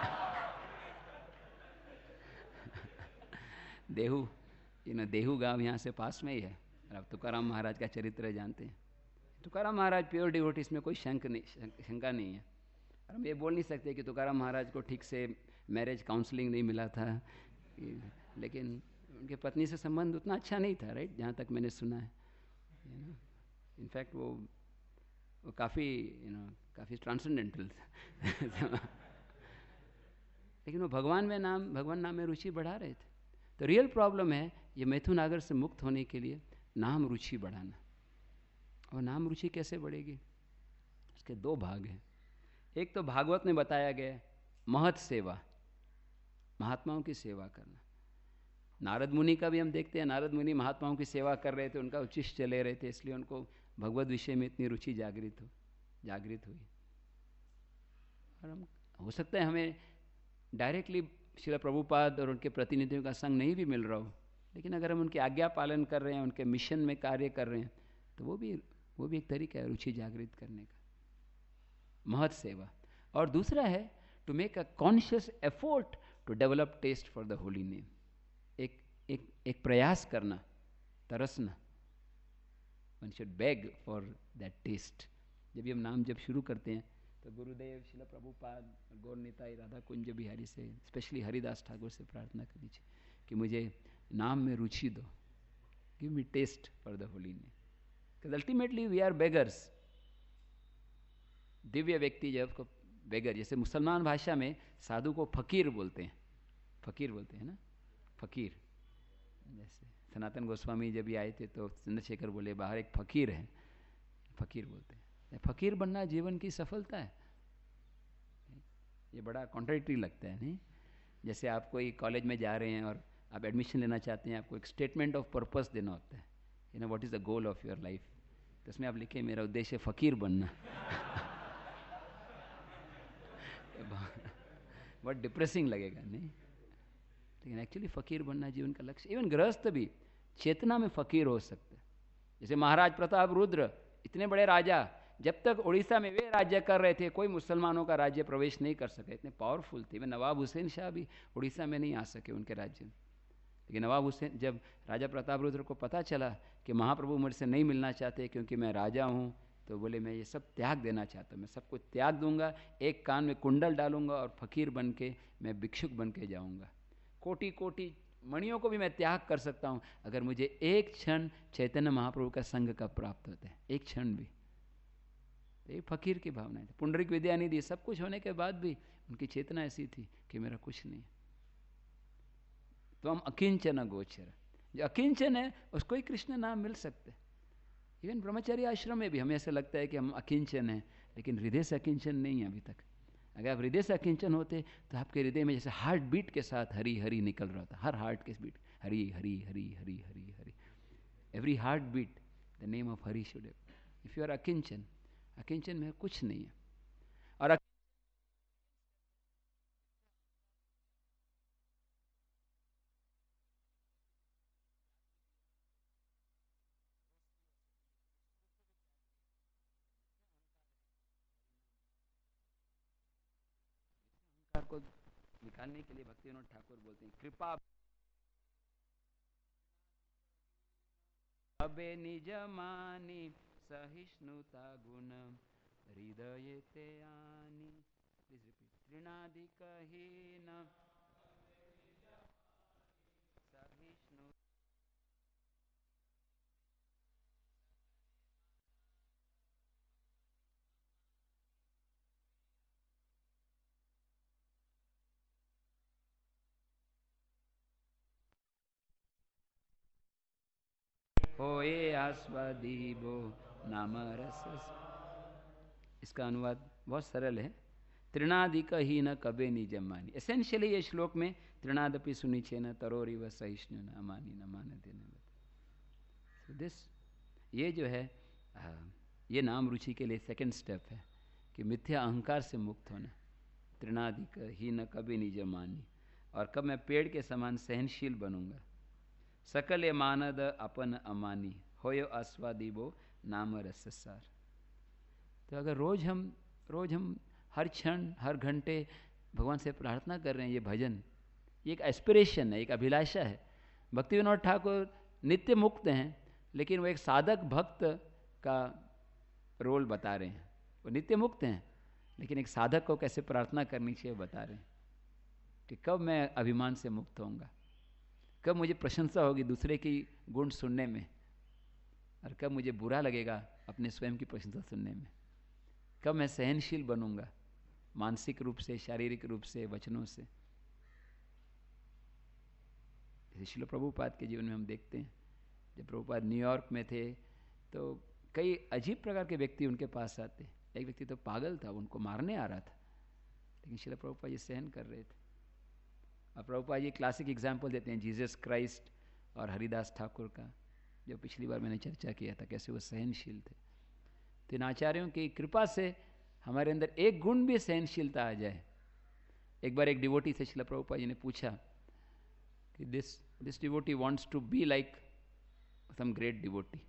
A: देहू, यू नो देहू गांव यहाँ से पास में ही है। आप तुकाराम महाराज का चरित्र जानते हैं। तुकाराम महाराज प्योर डिवोटी, इसमें कोई शंक नहीं, शंका नहीं है। और हम ये बोल नहीं सकते कि तुकाराम महाराज को ठीक से मैरिज काउंसलिंग नहीं मिला था, लेकिन उनके पत्नी से संबंध उतना अच्छा नहीं था, राइट, जहाँ तक मैंने सुना है। इनफैक्ट वो वो काफ़ी यू नो काफ़ी ट्रांसेंडेंटल था। लेकिन वो भगवान में नाम भगवान नाम में रुचि बढ़ा रहे थे। तो रियल प्रॉब्लम है ये मैथुन आगर से मुक्त होने के लिए नाम रुचि बढ़ाना। और नाम रुचि कैसे बढ़ेगी? इसके दो भाग हैं। एक तो भागवत में बताया गया महत सेवा, महात्माओं की सेवा करना। नारद मुनि का भी हम देखते हैं, नारद मुनि महात्माओं की सेवा कर रहे थे, उनका उच्चिष्ट चले रहे थे, इसलिए उनको भगवत विषय में इतनी रुचि जागृत हो जागृत हुई। और हम हो सकता है हमें डायरेक्टली श्रील प्रभुपाद और उनके प्रतिनिधियों का संग नहीं भी मिल रहा हो, लेकिन अगर हम उनके आज्ञा पालन कर रहे हैं, उनके मिशन में कार्य कर रहे हैं, तो वो भी वो भी एक तरीका है रुचि जागृत करने का, महत सेवा। और दूसरा है to make a conscious effort to develop taste for the holy name. एक एक एक प्रयास करना, तरसना। One should beg for that taste. जब भी हम नाम जब शुरू करते हैं तो गुरुदेव, शिला प्रभुपाद, गौर निताई, राधा कुंज बिहारी से, स्पेशली हरिदास ठाकुर से प्रार्थना कर लीजिए कि मुझे नाम में रुचि दो, give me taste for the holy name. Because ultimately we are beggars. दिव्य व्यक्ति जब को बेगर, जैसे मुसलमान भाषा में साधु को फकीर बोलते हैं, फकीर बोलते हैं ना, फकीर। जैसे सनातन गोस्वामी जब भी आए थे तो चंद्रशेखर बोले बाहर एक फकीर है, फकीर बोलते हैं। फकीर बनना जीवन की सफलता है। ये बड़ा कॉन्ट्राडिक्टरी लगता है नहीं? जैसे आप कोई कॉलेज में जा रहे हैं और आप एडमिशन लेना चाहते हैं, आपको एक स्टेटमेंट ऑफ पर्पस देना होता है, you know what is the goal of your life. तो उसमें आप लिखे मेरा उद्देश्य फकीर बनना। बहुत डिप्रेसिंग लगेगा नहीं? लेकिन एक्चुअली फकीर बनना जीवन का लक्ष्य। इवन गृहस्थ भी चेतना में फकीर हो सकते हैं। जैसे महाराज प्रताप रुद्र, इतने बड़े राजा, जब तक उड़ीसा में वे राज्य कर रहे थे कोई मुसलमानों का राज्य प्रवेश नहीं कर सके, इतने पावरफुल थे। वे नवाब हुसैन शाह भी उड़ीसा में नहीं आ सके उनके राज्य में। लेकिन नवाब हुसैन, जब राजा प्रताप रुद्र को पता चला कि महाप्रभु मुझसे नहीं मिलना चाहते क्योंकि मैं राजा हूँ, तो बोले मैं ये सब त्याग देना चाहता हूँ, मैं सबको त्याग दूंगा, एक कान में कुंडल डालूंगा और फकीर बन के मैं भिक्षुक बन के जाऊँगा। कोटि कोटि मणियों को भी मैं त्याग कर सकता हूँ अगर मुझे एक क्षण चैतन्य महाप्रभु का संग का प्राप्त होता है, एक क्षण भी। तो ये फकीर की भावना है। पुंडरिक विद्यानिधि, सब कुछ होने के बाद भी उनकी चेतना ऐसी थी कि मेरा कुछ नहीं। तो हम अकिंचन गोचर, जो अकिंचन है उसको ही कृष्ण नाम मिल सकते। इवन ब्रह्मचर्य आश्रम में भी हमें ऐसा लगता है कि हम अकिंचन हैं, लेकिन हृदय से अकिंचन नहीं है अभी तक। अगर आप हृदय से अकिंचन होते तो आपके हृदय में जैसे हार्ट बीट के साथ हरी हरी निकल रहा था, हर हार्ट के beat Hari Hari Hari Hari Hari Hari, every heart beat the name of Hari should have. If you are अकिंचन, अकिंचन में कुछ नहीं है। और अहंकार को निकालने के लिए भक्ति विनोद ठाकुर बोलते हैं कृपा अबे निज मानी सहिष्णुता गुण हृदय ते आनी। Please repeat. तृणाधिकहीन सहिष्णु होए आस्वादीबो नाम रस। इसका अनुवाद बहुत सरल है। त्रिनादिक ही न कबे निज मानी। एसेंशियली ये श्लोक में त्रिनादपि सुनिचे न तरोरी व सहिष्णु न अमानी न मानते न। सो दिस, ये जो है आ, ये नाम रुचि के लिए सेकंड स्टेप है कि मिथ्या अहंकार से मुक्त होना। त्रिनादिक ही न कभी निज मानी, और कब मैं पेड़ के समान सहनशील बनूंगा। सकल मानद अपन अमानी, होयो आस्वादीबो नाम रससार। तो अगर रोज हम रोज हम हर क्षण हर घंटे भगवान से प्रार्थना कर रहे हैं, ये भजन, ये एक एस्पिरेशन है, एक अभिलाषा है। भक्ति विनोद ठाकुर नित्य मुक्त हैं, लेकिन वो एक साधक भक्त का रोल बता रहे हैं। वो नित्य मुक्त हैं, लेकिन एक साधक को कैसे प्रार्थना करनी चाहिए बता रहे हैं कि कब मैं अभिमान से मुक्त होऊंगा, कब मुझे प्रशंसा होगी दूसरे की गुण सुनने में, और कब मुझे बुरा लगेगा अपने स्वयं की प्रशंसा सुनने में, कब मैं सहनशील बनूंगा मानसिक रूप से, शारीरिक रूप से, वचनों से। श्रील प्रभुपाद के जीवन में हम देखते हैं, जब प्रभुपाद न्यूयॉर्क में थे तो कई अजीब प्रकार के व्यक्ति उनके पास आते। एक व्यक्ति तो पागल था, उनको मारने आ रहा था, लेकिन श्रील प्रभुपाद जी सहन कर रहे थे। और प्रभुपाद जी क्लासिक एग्जाम्पल देते हैं जीसस क्राइस्ट और हरिदास ठाकुर का, जो पिछली बार मैंने चर्चा किया था, कैसे वो सहनशील थे। तो इन आचार्यों की कृपा से हमारे अंदर एक गुण भी सहनशीलता आ जाए। एक बार एक डिवोटी से श्रील प्रभुपाद जी ने पूछा कि this this devotee wants to be like some great devotee,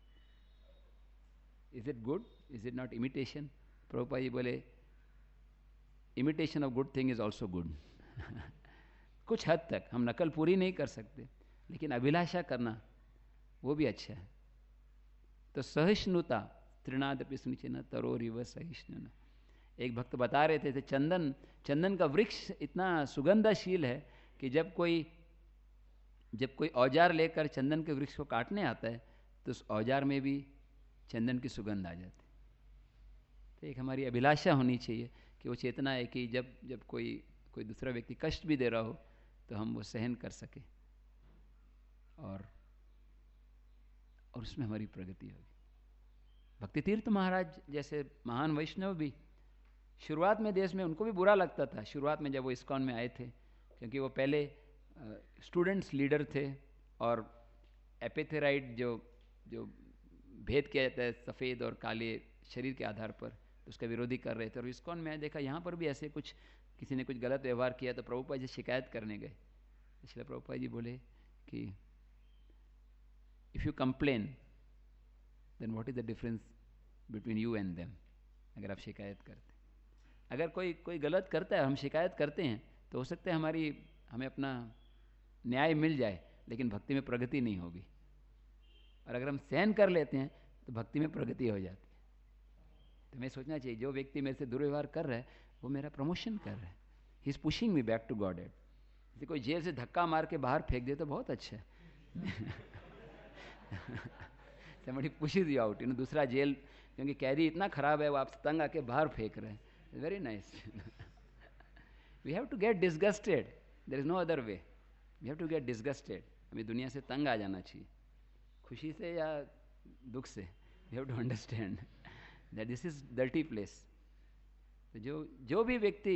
A: is it good, is it not imitation? Prabhupada ji बोले, imitation of good thing is also good. कुछ हद तक हम नकल पूरी नहीं कर सकते, लेकिन अभिलाषा करना वो भी अच्छा है। तो सहिष्णुता, त्रिनादपि सुनिचेन तरोरिव सहिष्णुना। एक भक्त बता रहे थे, थे चंदन चंदन का वृक्ष इतना सुगंधशील है कि जब कोई जब कोई औजार लेकर चंदन के वृक्ष को काटने आता है तो उस औजार में भी चंदन की सुगंध आ जाती। तो एक हमारी अभिलाषा होनी चाहिए कि वो चेतना है कि जब जब कोई कोई दूसरा व्यक्ति कष्ट भी दे रहा हो तो हम वो सहन कर सके, और और उसमें हमारी प्रगति होगी। भक्ति तीर्थ महाराज जैसे महान वैष्णव भी शुरुआत में देश में उनको भी बुरा लगता था, शुरुआत में जब वो इस्कॉन में आए थे, क्योंकि वो पहले स्टूडेंट्स लीडर थे और एपिथेराइड जो जो भेद किया जाता है सफ़ेद और काले शरीर के आधार पर, तो उसका विरोधी कर रहे थे। और इस्कॉन में देखा यहाँ पर भी ऐसे कुछ किसी ने कुछ गलत व्यवहार किया तो प्रभुपाद जी शिकायत करने गए। इसलिए प्रभुपाद जी बोले कि if you complain then what is the difference between you and them. अगर आप शिकायत करते, अगर कोई कोई गलत करता है हम शिकायत करते हैं तो हो सकता है हमारी हमें अपना न्याय मिल जाए, लेकिन भक्ति में प्रगति नहीं होगी। और अगर हम सहन कर लेते हैं तो भक्ति में प्रगति हो जाती है। तो मैं सोचना चाहिए जो व्यक्ति मेरे से दुर्व्यवहार कर रहा है वो मेरा प्रमोशन कर रहा है, he is pushing me back to Godhead. यदि कोई जेल से धक्का मार के बाहर फेंक दे तो बहुत अच्छा है। somebody pushes you out, you know, दूसरा जेल, क्योंकि कैदी इतना खराब है वो आपसे तंग आके बाहर फेंक रहे हैं। Very nice. We have to get disgusted, there is no other way. We have to get disgusted. हमें दुनिया से तंग आ जाना चाहिए, खुशी से या दुख से। We have to understand that this is dirty place. तो जो जो भी व्यक्ति,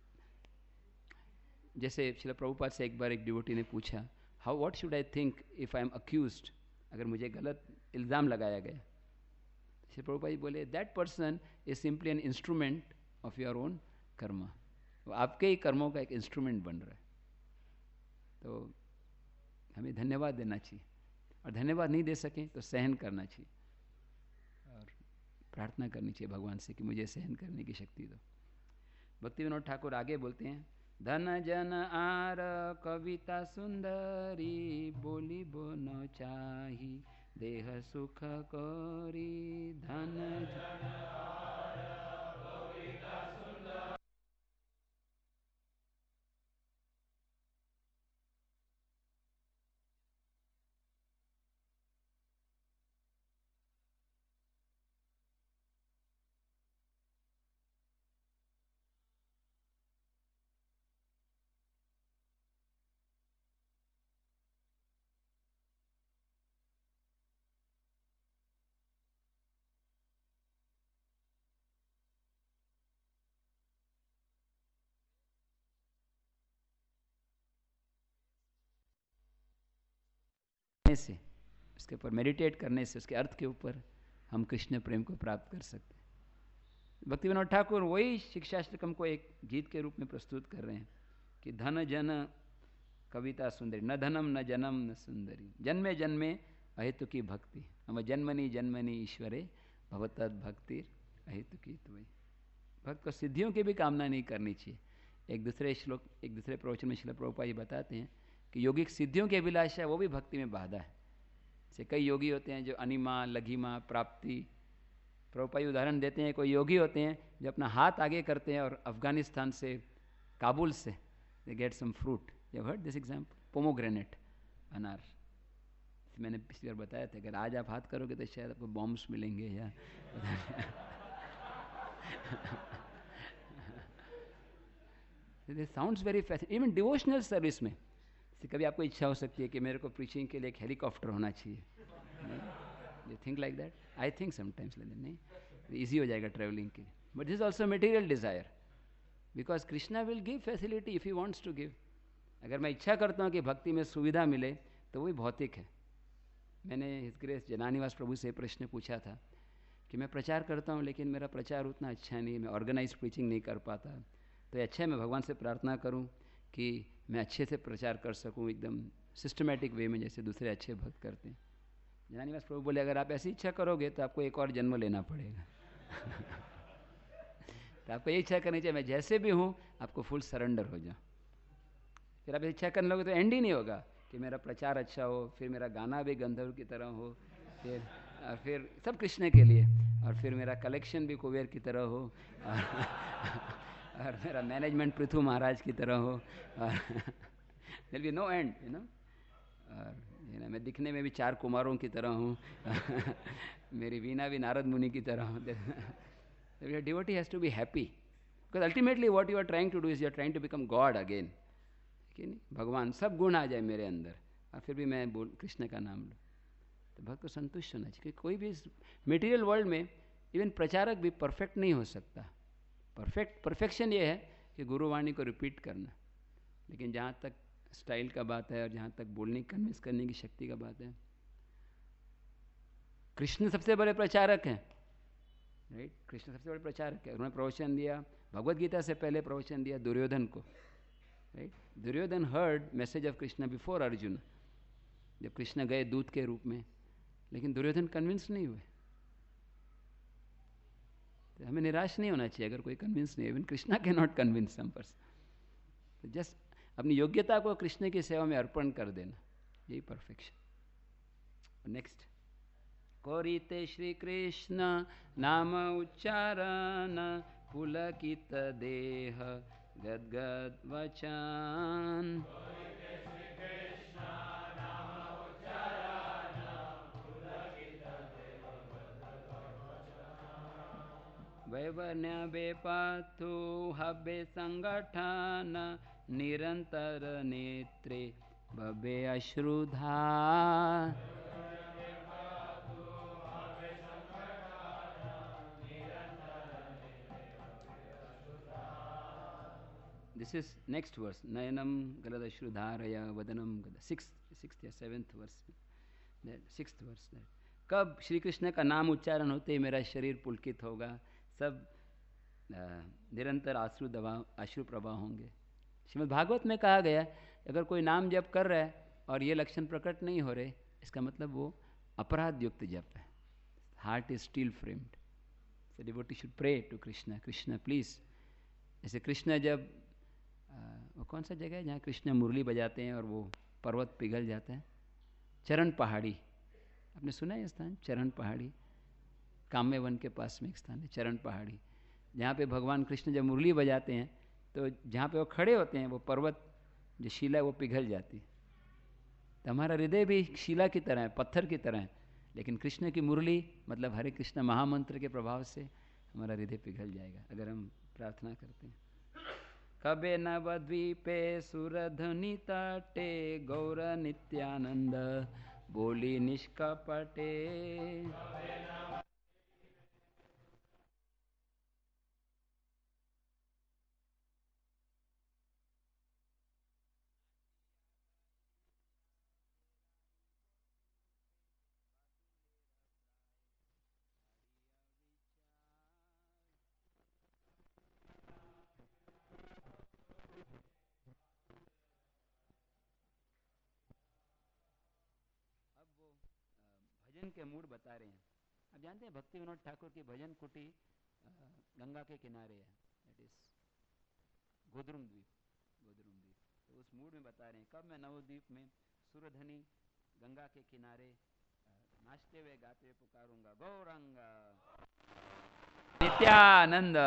A: जैसे श्रील प्रभुपाद से एक बार एक डिवोटी ने पूछा, how what should I think if I am accused, अगर मुझे गलत इल्ज़ाम लगाया गया। श्री प्रभुपाद जी बोले, that person is simply an instrument of your own karma. वो आपके ही कर्मों का एक इंस्ट्रूमेंट बन रहा है। तो हमें धन्यवाद देना चाहिए, और धन्यवाद नहीं दे सकें तो सहन करना चाहिए और प्रार्थना करनी चाहिए भगवान से कि मुझे सहन करने की शक्ति दो। भक्ति विनोद ठाकुर आगे बोलते हैं, धन जन आर कविता सुंदरी, बोली बोनो चाही देह सुख करी। धन जन आर कविता सुंदरी। से, उसके ऊपर मेडिटेट करने से, उसके अर्थ के ऊपर हम कृष्ण प्रेम को प्राप्त कर सकते हैं। भक्ति विनोद ठाकुर वही शिक्षाष्टकम को एक गीत के रूप में प्रस्तुत कर रहे हैं कि धन जन कविता सुंदरी, न धनम न जनम न सुंदरी, जन्मे जन्मे अहेतु की भक्ति, हम जन्मनि जन्मनि ईश्वरे भवतद भक्ति अहेतु की। तो भक्त को सिद्धियों की भी कामना नहीं करनी चाहिए। एक दूसरे श्लोक, एक दूसरे प्रवचन में श्रील प्रभुपाद जी बताते हैं कि योगिक सिद्धियों की अभिलाषा है वो भी भक्ति में बाधा है। जैसे कई योगी होते हैं जो अनिमा, लघिमा, प्राप्ति, प्रभुपाद जी उदाहरण देते हैं, कोई योगी होते हैं जो अपना हाथ आगे करते हैं और अफगानिस्तान से, काबुल से they get some fruit. You heard this example, pomegranate, अनार। मैंने पिछली बार बताया था, अगर आज आप हाथ करोगे तो शायद आपको बॉम्ब्स मिलेंगे या sounds very fascinating. Even devotional service में कभी आपको इच्छा हो सकती है कि मेरे को प्रीचिंग के लिए एक हेलीकॉप्टर होना चाहिए। You think like that? I think sometimes like that. नहीं, ईजी हो जाएगा ट्रेवलिंग के लिए। But this is also material desire, because Krishna will give facility if he wants to give. अगर मैं इच्छा करता हूँ कि भक्ति में सुविधा मिले तो वही भौतिक है। मैंने हिज ग्रेस जनानिवास प्रभु से प्रश्न पूछा था कि मैं प्रचार करता हूँ लेकिन मेरा प्रचार उतना अच्छा नहीं है, मैं ऑर्गेनाइज प्रीचिंग नहीं कर पाता, तो अच्छा है मैं भगवान से प्रार्थना करूं कि मैं अच्छे से प्रचार कर सकूं, एकदम सिस्टमैटिक वे में जैसे दूसरे अच्छे भक्त करते हैं। जनानिवास प्रभु बोले अगर आप ऐसी इच्छा करोगे तो आपको एक और जन्म लेना पड़ेगा। तो आपको ये इच्छा करनी चाहिए मैं जैसे भी हूँ आपको फुल सरेंडर हो जाओ। फिर आप इच्छा करने लोगे तो एंड ही नहीं होगा कि मेरा प्रचार अच्छा हो, फिर मेरा गाना भी गंधर्व की तरह हो, फिर और फिर सब कृष्ण के लिए, और फिर मेरा कलेक्शन भी कुबेर की तरह हो, और, और मेरा मैनेजमेंट पृथु महाराज की तरह हो, और there be no end, you know. और यू नो मैं दिखने में भी चार कुमारों की तरह हूँ, मेरी वीणा भी नारद मुनि की तरह हो। The devotee has to be happy, because ultimately what you are trying to do is you are trying to become God again. कि नहीं, भगवान सब गुण आ जाए मेरे अंदर और फिर भी मैं बोल कृष्ण का नाम लूँ, तो भक्त को संतुष्ट होना चाहिए। कोई भी मटेरियल वर्ल्ड में इवन प्रचारक भी परफेक्ट नहीं हो सकता। परफेक्ट परफेक्शन ये है कि गुरुवाणी को रिपीट करना, लेकिन जहाँ तक स्टाइल का बात है और जहाँ तक बोलने कन्विंस करने की शक्ति का बात है, कृष्ण सबसे बड़े प्रचारक हैं, राइट। कृष्ण सबसे बड़े प्रचारक है। उन्होंने प्रवचन दिया, भगवद गीता से पहले प्रवचन दिया दुर्योधन को, right. Duryodhan heard message of Krishna before Arjun, जब कृष्ण गए दूत के रूप में, लेकिन दुर्योधन कन्विंस नहीं हुए। तो हमें निराश नहीं होना चाहिए अगर कोई कन्विंस नहीं है। Even Krishna can not convince some person. तो जस्ट अपनी योग्यता को कृष्ण की सेवा में अर्पण कर देना, यही परफेक्शन। नेक्स्ट, कोरिते श्री कृष्ण नाम उच्चारण, पुलकित देह गदगद वचन। वैवर्ण्य बेपाथु हबे संगठन, निरंतर नेत्रे बबे अश्रुधार। This is next verse. Nayanam galada shrudharaya vadanam gada. Sixth, sixth या seventh verse. That sixth verse. That. कब श्री कृष्ण का नाम उच्चारण होते ही मेरा शरीर पुलकित होगा, सब निरंतर आश्रु दवा आश्रु प्रवाह होंगे। श्रीमद् भागवत में कहा गया अगर कोई नाम जप कर रहा है और ये लक्षण प्रकट नहीं हो रहे, इसका मतलब वो अपराध युक्त जप है। Heart is steel framed. So devotee should pray to Krishna, Krishna please. जैसे कृष्ण जब वो कौन सा जगह है जहाँ कृष्ण मुरली बजाते हैं और वो पर्वत पिघल जाता है, चरण पहाड़ी, आपने सुना है स्थान चरण पहाड़ी? काम्य वन के पास में एक स्थान है चरण पहाड़ी, जहाँ पे भगवान कृष्ण जब मुरली बजाते हैं तो जहाँ पे वो खड़े होते हैं वो पर्वत जो शिला है वो पिघल जाती है। तो हमारा हृदय भी शिला की तरह है, पत्थर की तरह है, लेकिन कृष्ण की मुरली मतलब हरे कृष्ण महामंत्र के प्रभाव से हमारा हृदय पिघल जाएगा अगर हम प्रार्थना करते हैं। कबे नवद्वीपे सुरधुनि तटे, गौर नित्यानंद बोली निष्कपटे। भजन के मूड बता रहे हैं। आप जानते हैं भक्ति विनोद ठाकुर की भजन कुटी गंगा के किनारे है, दैट इज गोदरुम द्वीप, गोदरुम द्वीप। तो उस मूड में बता रहे हैं, कब मैं नवद्वीप में सूरधनी गंगा के किनारे नाचते हुए गाते हुए पुकारूंगा Gaurang Nityanand.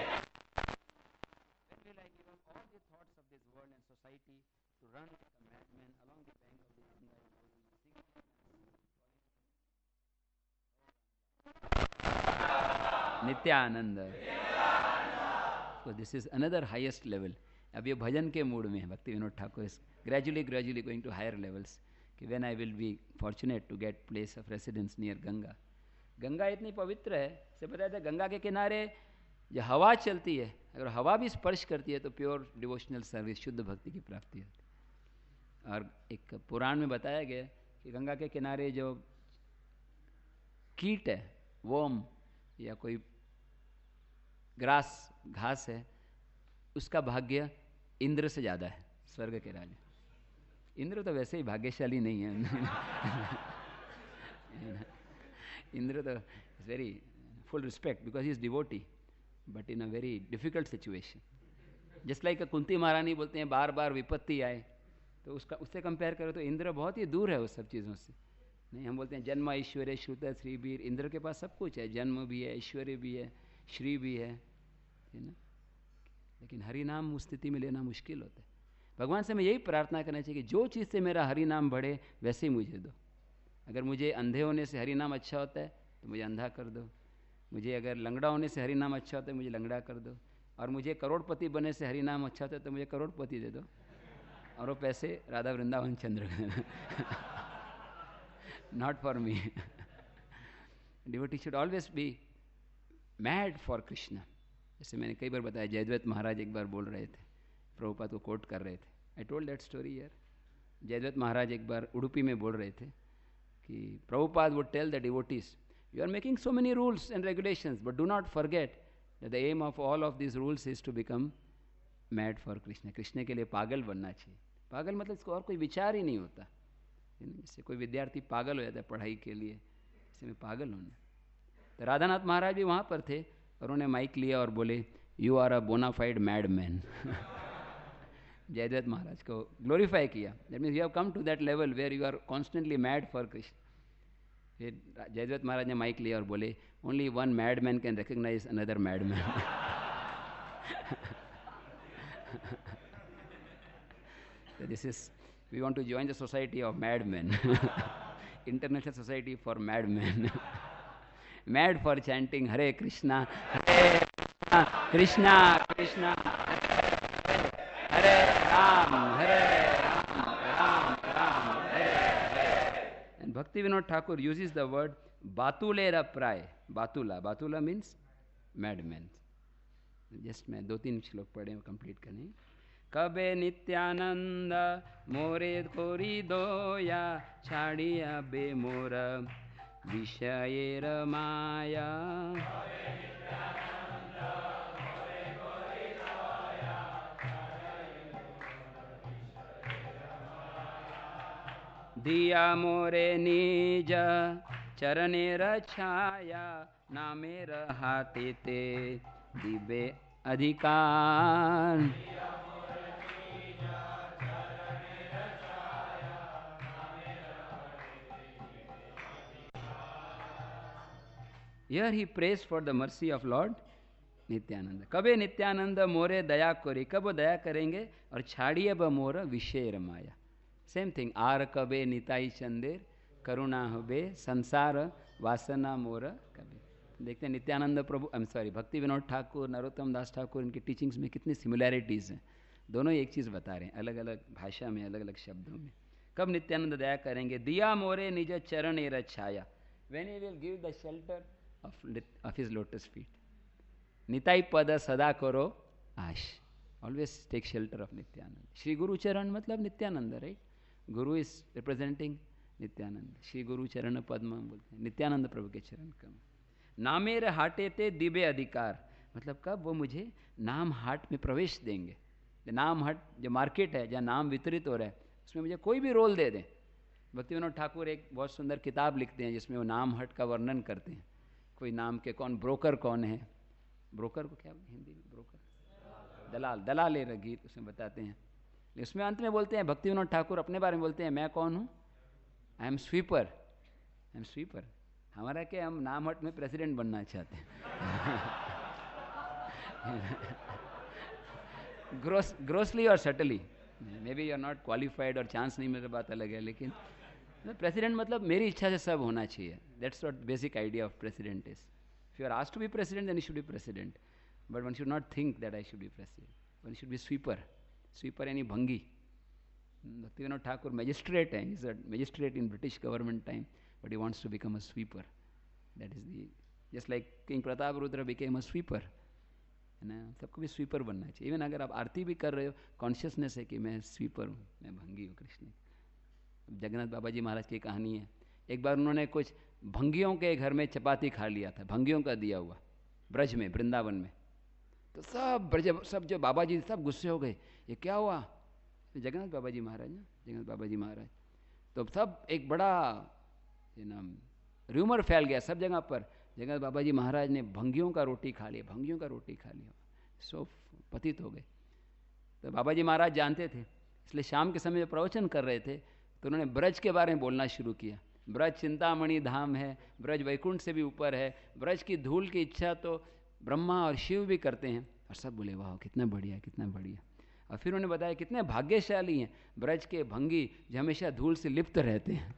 A: When will I give up all the thoughts of this world and society to run like a madman along the bank of the Ganga and sing Nityanand. So this is another highest level. अब ये भजन के mood में है भक्ति Vinod Thakur is gradually gradually going to higher levels कि when I will be fortunate to get place of residence near Ganga. Ganga इतनी पवित्र है, से बताया था गंगा के किनारे जो हवा चलती है, अगर हवा भी स्पर्श करती है तो प्योर डिवोशनल सर्विस, शुद्ध भक्ति की प्राप्ति होती है। और एक पुराण में बताया गया कि गंगा के किनारे जो कीट है, वोम या कोई ग्रास घास है, उसका भाग्य इंद्र से ज़्यादा है, स्वर्ग के राजा। इंद्र तो वैसे ही भाग्यशाली नहीं है इंद्र तो is very full respect because he is devotee, but in a very difficult situation. Just like Kunti महारानी बोलते हैं बार बार विपत्ति आए, तो उसका उससे कंपेयर करो तो इंद्र बहुत ही दूर है उस सब चीज़ों से। नहीं, हम बोलते हैं जन्म ऐश्वर्य श्रुत श्री वीर, इंद्र के पास सब कुछ है, जन्म भी है, ऐश्वर्य भी है, श्री भी है, है ना। लेकिन हरि नाम उस स्थिति में लेना मुश्किल होता है। भगवान से मैं यही प्रार्थना करना चाहिए कि जो चीज़ से मेरा हरि नाम बढ़े वैसे ही मुझे दो। अगर मुझे अंधे होने से हरि नाम अच्छा होता है तो मुझे अंधा कर दो, मुझे अगर लंगड़ा होने से हरि नाम अच्छा होता है मुझे लंगड़ा कर दो, और मुझे करोड़पति बनने से हरि नाम अच्छा होता है तो मुझे करोड़पति दे दो, और वो पैसे Radha Vrindavan Chandra not for me. Devotee should always be mad for Krishna. जैसे मैंने कई बार बताया, जयद्वैत महाराज एक बार बोल रहे थे, प्रभुपाद को कोट कर रहे थे। आई टोल्ड दैट स्टोरी यार। जयद्वैत महाराज एक बार उडुपी में बोल रहे थे कि Prabhupada would tell the devotees, you are making so many rules and regulations, but do not forget that the aim of all of this rules is to become mad for Krishna. Krishna के लिए पागल बनना चाहिए। पागल मतलब इसको और कोई विचार ही नहीं होता। जैसे कोई विद्यार्थी पागल हो जाता है पढ़ाई के लिए, इससे में पागल होना। तो राधानाथ महाराज भी वहाँ पर थे और उन्होंने माइक लिया और बोले, you are a bona fide mad man. Jayadvaita महाराज को ग्लोरीफाई किया। That means you have come to that level where you are constantly mad for Krishna. फिर जयद्वैत महाराज ने माइक लिया और बोले, only one mad man can recognise another mad man. This is we want to join the society of mad man, international society for mad man, mad for chanting Hare Krishna Hare Krishna Krishna Hare Ram Hare Ram Ram Ram Hare Hare. And Bhakti Vinod Thakur uses the word बातुलेरा प्राय। बातुला, बातुला means madman. Just मैं दो तीन श्लोक पढ़े complete करने। कबे नित्यानंद मोरे खोरी दोया छाड़िया बे मोर विषयेर माया। दिया मोरे निज चरणेर छाया, नामेर हाथे ते दिबे अधिकार। Here he prays for the mercy of Lord Nityanand. कबे नित्यानंद मोरे दया कोरी, कब वो दया करेंगे, और छाड़िए ब मोर विषय रमाया। सेम थिंग, आर कबे निताई चंदेर करुणा होबे संसार वासना मोर कबे। देखते हैं Nityananda Prabhu, I am sorry, Bhakti Vinod Thakur, Narottam दास ठाकुर, इनकी टीचिंग्स में कितनी सिमिलैरिटीज़ हैं। दोनों एक चीज़ बता रहे हैं, अलग अलग भाषा में, अलग अलग शब्दों में। कब नित्यानंद दया करेंगे, दिया मोरे निज चरण एरा छाया, when he will give the shelter of his lotus feet. Nitai पद सदा करो आश, always take shelter of Nityananda. Shri गुरु चरण मतलब Nityananda, right? Guru is representing Nityananda. Shri गुरु चरण पद्म बोलते हैं, नित्यानंद प्रभु के चरण कम। नामेर हाटे ते दिव्य अधिकार, मतलब कब वो मुझे नाम हाट में प्रवेश देंगे। नाम हाट जो मार्केट है, जहाँ नाम वितरित हो रहा है, उसमें मुझे कोई भी रोल दे दें, भक्तिविनोद ठाकुर एक बहुत सुंदर किताब लिखते हैं जिसमें वो नाम हट का वर्णन करते हैं। कोई नाम के कौन, ब्रोकर कौन है, ब्रोकर को क्या हिंदी में, ब्रोकर, दलाल, दलाल ए रगीत, उसमें बताते हैं। उसमें अंत में बोलते हैं, भक्तिविनोद ठाकुर अपने बारे में बोलते हैं, मैं कौन हूँ, I am sweeper, I am sweeper. हमारा क्या, हम नाम हट में प्रेसिडेंट बनना चाहते हैं। ग्रोस ग्रोसली और subtly, may be you are not qualified और चांस नहीं मिल रहा, बात अलग है, लेकिन प्रेसिडेंट मतलब मेरी इच्छा से सब होना चाहिए। That's what basic idea of president is. If you are asked to be president then you should be president, but one should not think that I should be president, one should be sweeper. Sweeper यानी भंगी। Bhaktivinod Thakur magistrate हैं, is a magistrate in British government time, but he wants to become a sweeper. That is the, just like king Pratap Rudra became a sweeper, है ना। सबको भी sweeper बनना चाहिए। Even अगर आप आरती भी कर रहे हो, कॉन्शियसनेस है कि मैं स्वीपर हूँ, मैं भंगी हूँ कृष्ण। जगन्नाथ बाबा जी महाराज की कहानी है, एक बार उन्होंने कुछ भंगियों के घर में चपाती खा लिया था, भंगियों का दिया हुआ, ब्रज में, वृंदावन में। तो सब ब्रज, सब जो बाबा जी सब गुस्से हो गए, ये क्या हुआ। जगन्नाथ बाबा जी महाराज ना, जगन्नाथ बाबा जी महाराज, तो सब एक बड़ा ये नाम र्यूमर फैल गया सब जगह पर, जगन्नाथ बाबा जी महाराज ने भंगियों का रोटी खा लिया, भंगियों का रोटी खा लिया, सो पतित हो गए। तो बाबा जी महाराज जानते थे, इसलिए शाम के समय प्रवचन कर रहे थे तो उन्होंने ब्रज के बारे में बोलना शुरू किया। ब्रज चिंतामणि धाम है, ब्रज वैकुंठ से भी ऊपर है, ब्रज की धूल की इच्छा तो ब्रह्मा और शिव भी करते हैं। और सब बोले वाह कितना बढ़िया, कितना बढ़िया। और फिर उन्होंने बताया कितने भाग्यशाली हैं ब्रज के भंगी जो हमेशा धूल से लिप्त रहते हैं।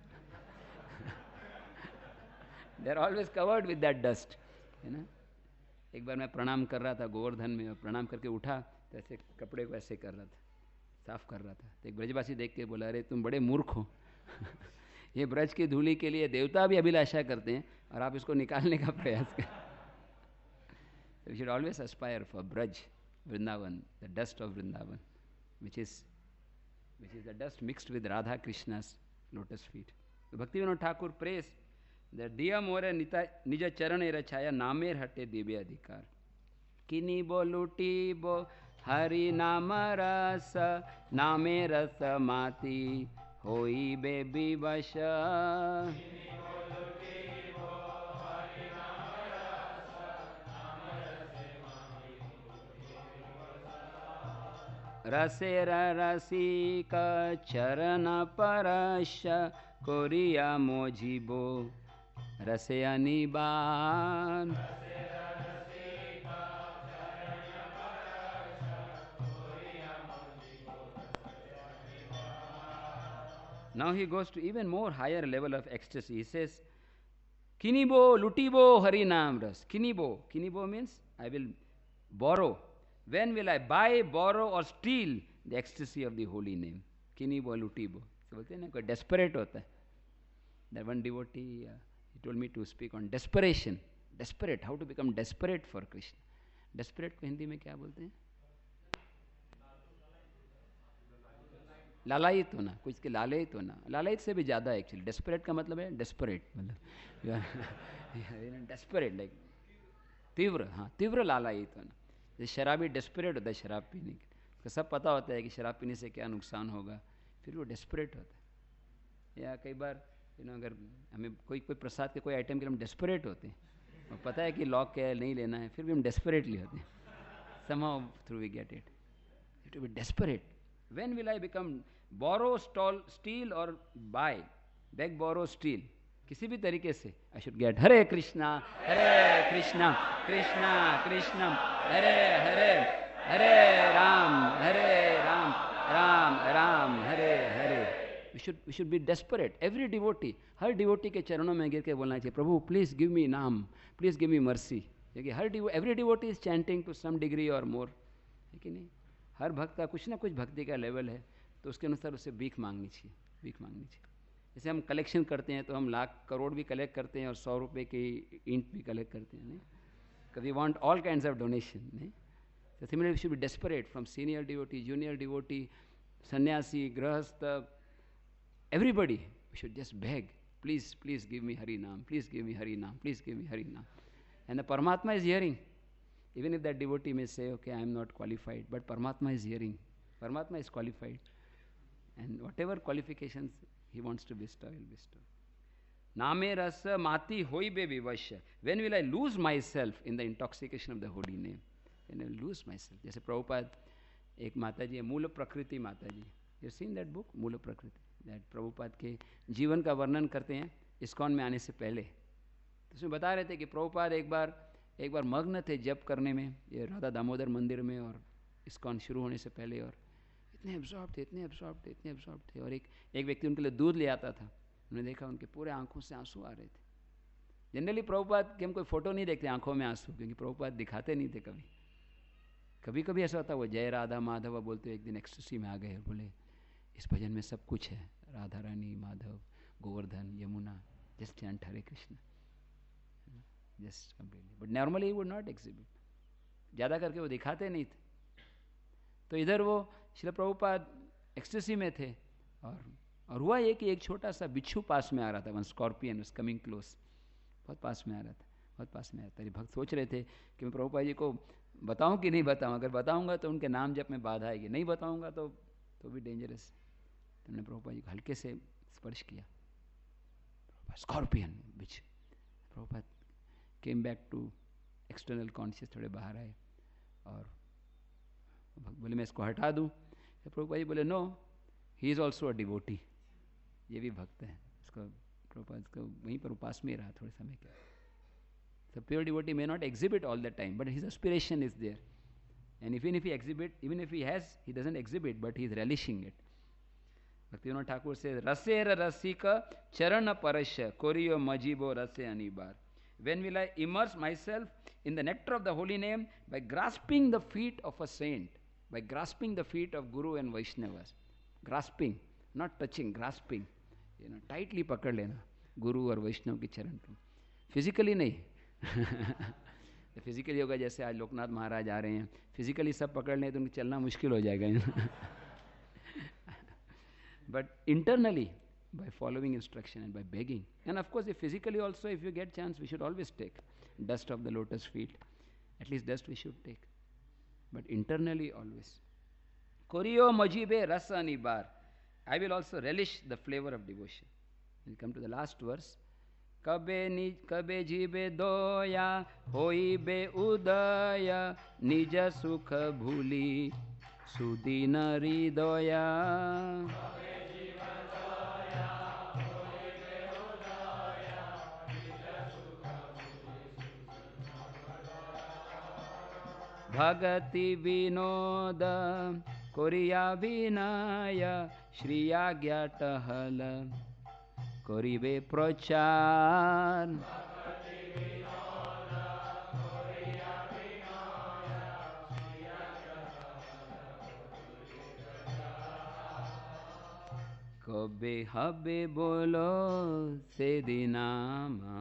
A: They are always covered with that dust, है ना। एक बार मैं प्रणाम कर रहा था गोवर्धन में, और प्रणाम करके उठा तो ऐसे कपड़े को ऐसे कर रहा था, साफ कर रहा था। तो एक ब्रजवासी देख के बोला, अरे तुम बड़े मूर्ख हो। ये ब्रज की धूली के लिए देवता भी अभिलाषा करते हैं और आप इसको निकालने का प्रयास करें। We should always aspire for Braj, Vrindavan, the dust of Vrindavan, which is which is the dust mixed with Radha Krishna's lotus feet. So Bhaktivinoda Thakur prays that diya more nija charane rachaya namer hate divya adhikar. Kini bo luti bo hari nama rasa name rasa mati hoi bebi vasha. Rasera रसिका चरण परश Korea मोजिबो रसे अनिबान। Now he goes to even more higher level of ecstasy. He says, Kinibo, Lutibo, Harinam Ras. Kinibo. Kinibo means I will borrow. When will I buy, borrow or steal the ecstasy of the holy name? Kinibo, Lutibo. So बोलते हैं ना, कोई desperate होता है. That one devotee, uh, he told me to speak on desperation. Desperate, how to become desperate for Krishna. Desperate को हिंदी में क्या बोलते हैं? लालायित होना, कुछ के लालयित होना, लालयित से भी ज़्यादा एक्चुअली। डेस्परेट का मतलब है डेस्परेट, मतलब डेस्परेट लाइक तीव्र, हाँ तीव्र लालायित होना। जैसे शराबी डेस्परेट होता है शराब पीने के, उसको सब पता होता है कि शराब पीने से क्या नुकसान होगा, फिर वो डेस्परेट होता है। या कई बार यू नो अगर हमें कोई कोई प्रसाद के कोई आइटम के लिए हम डेस्परेट होते हैं, और पता है कि लॉक क्या है नहीं लेना है, फिर भी हम डेस्परेटली होते हैं, somehow through we get it. You have to be desperate. When will I become borrow, stall, steal or buy, beg, borrow, steal? किसी भी तरीके से I should get Hare Krishna, Hare Krishna, Krishna Krishna, Hare Hare, Hare Ram, Hare Ram, Ram Ram, Hare Hare. We should we should be desperate. Every devotee, her devotee के चरणों में गिर के बोलना चाहिए, प्रभु please give me नाम, please give me mercy. क्योंकि हर every devotee is chanting to some degree or more, है कि नहीं? हर भक्त का कुछ ना कुछ भक्ति का लेवल है, तो उसके अनुसार उसे भीख मांगनी चाहिए, भीख मांगनी चाहिए। जैसे हम कलेक्शन करते हैं तो हम लाख करोड़ भी कलेक्ट करते हैं और सौ रुपये की ईंट भी कलेक्ट करते हैं, नहीं? Because we want all kinds of donation, नहीं? So similarly we should be desperate, from senior devotee, junior devotee, sannyasi, grahastha, everybody. We should just beg, please, please give me Hari Naam, please give me Hari Naam, please give me Hari Naam. And the Paramatma is hearing. Even if that devotee may say, okay, I am not qualified, but Paramatma is hearing. Paramatma is qualified. And whatever qualifications He wants to bestow, He will bestow. Name rasa mati hoibe vivasya. When will I lose myself in the intoxication of the holy name? When I will lose myself. जैसे प्रभुपाद एक माता जी है, मूल प्रकृति माता जी. You seen that book, मूल प्रकृति? That Prabhupada के जीवन का वर्णन करते हैं इस्कॉन में आने से पहले. तो उसमें बता रहे थे कि प्रभुपाद एक बार एक बार मग्न थे जप करने में, ये राधा दामोदर मंदिर में, और इस्कॉन शुरू होने से पहले, और इतने एब्जॉर्ब थे इतने एब्जॉर्ब थे इतने एब्जॉर्ब थे और एक एक व्यक्ति उनके लिए दूध ले आता था. उन्होंने देखा उनके पूरे आंखों से आंसू आ रहे थे. जनरली प्रभुपाद के हम कोई फोटो नहीं देखते आंखों में आंसू, क्योंकि प्रभुपाद दिखाते नहीं थे कभी. कभी कभी ऐसा होता, वो जय राधा माधव बोलते एक दिन एक्सटेसी में आ गए और बोले इस भजन में सब कुछ है, Radha Rani, Madhav, Govardhan, Yamuna, just chant Hare Krishna, just completely. But normally would not exhibit, ज़्यादा करके वो दिखाते नहीं थे. तो इधर वो श्री प्रभुपाद एक्सटेसी में थे, और और हुआ ये कि एक छोटा सा बिच्छू पास में आ रहा था. One scorpion was coming close, बहुत पास में आ रहा था, बहुत पास में आ रहा था. भक्त सोच रहे थे कि मैं प्रभुपाद जी को बताऊं कि नहीं बताऊं, अगर बताऊंगा तो उनके नाम जप में बाधा आएगी, नहीं बताऊंगा तो तो भी डेंजरस. तो हमने प्रभुपाद जी को हल्के से स्पर्श किया, स्कॉर्पियन बिच्छू. Prabhupada came back to external conscious, थोड़े बाहर आए और भक्त बोले मैं इसको हटा दूं. तो प्रभुपाद जी बोले no, he is also a devotee, ये भी भक्त है. इसको प्रभुपाद को वहीं पर उपास में रहा थोड़े समय के. So pure devotee may not exhibit all the time, but his aspiration is there. And even if he exhibit, even if he has, he doesn't exhibit, but he is relishing it. Bhaktivinoda Thakur says, Rasera rasika charana parasya koriyo majibo rase anibar. When will I immerse myself in the nectar of the holy name? By grasping the feet of a saint, by grasping the feet of Guru and Vaishnavas. Grasping, not touching, grasping. You know, tightly पकड़ लेना गुरु और वैष्णव के चरण को. Physically नहीं. Physically होगा जैसे आज लोकनाथ महाराज आ रहे हैं, फिजिकली सब पकड़ लें तो उनको चलना मुश्किल हो जाएगा. But internally by following instruction and by begging, and of course if physically also, if you get chance, we should always take dust of the lotus feet, at least dust we should take, but internally always. Koriyo majibe rasa nibar, I will also relish the flavor of devotion. We come to the last verse. कबे नि कबे जीवे दोया होइबे उदया निज सुख भूली सुदीन हृदया. भगति Vinod Korea विनय श्री आज्ञा टहल करिबे प्रचार. कबे हबे बोलो से दिनामा.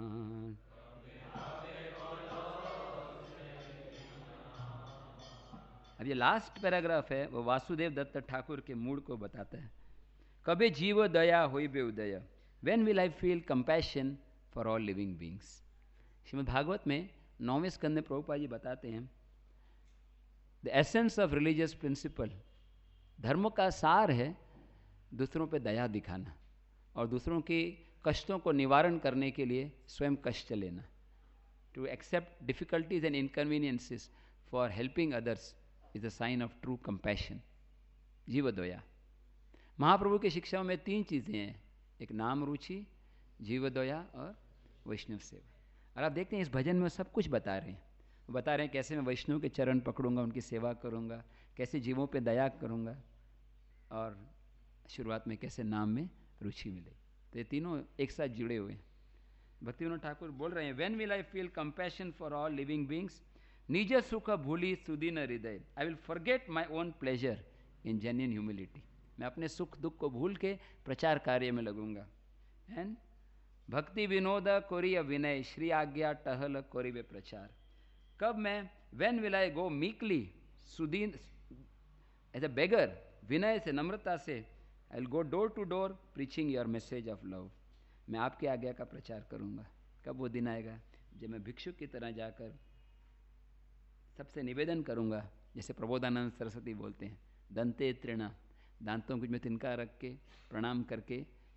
A: अब ये लास्ट पैराग्राफ है, वो वासुदेव दत्त ठाकुर के मूड को बताता है. कबे जीव दया होइबे उदय, when will I feel compassion for all living beings. Shrimad Bhagavat में नौवें स्कंद में प्रभुपाद जी बताते हैं the essence of religious principle, धर्म का सार है दूसरों पे दया दिखाना और दूसरों के कष्टों को निवारण करने के लिए स्वयं कष्ट लेना. To accept difficulties and inconveniences for helping others is a sign of true compassion. जीवदया. महाप्रभु की शिक्षाओं में तीन चीज़ें हैं, एक नाम रुचि, जीवदया और वैष्णव सेवा. और आप देखते हैं इस भजन में सब कुछ बता रहे हैं. बता रहे हैं कैसे मैं वैष्णव के चरण पकड़ूंगा, उनकी सेवा करूंगा, कैसे जीवों पे दया करूंगा, और शुरुआत में कैसे नाम में रुचि मिले. तो ये तीनों एक साथ जुड़े हुए हैं. भक्तिविनोद ठाकुर बोल रहे हैं, when will I feel compassion for all living beings निज सुख भूली सुदीन हृदय. I will forget my own pleasure in genuine humility. मैं अपने सुख दुख को भूल के प्रचार कार्य में लगूंगा. एंड भक्ति विनोद कोरिय विनय श्री आज्ञा टहल कोरिबे प्रचार. कब मैं, when will I go meekly सुदीन एज अ बेगर, विनय से, नम्रता से, I will go door to door preaching your message of love. मैं आपकी आज्ञा का प्रचार करूंगा. कब वो दिन आएगा जब मैं भिक्षुक की तरह जाकर सबसे निवेदन करूंगा, जैसे प्रबोधानंद सरस्वती बोलते हैं, दंते तृणा, दांतों कुछ में तिनका रख के प्रणाम करके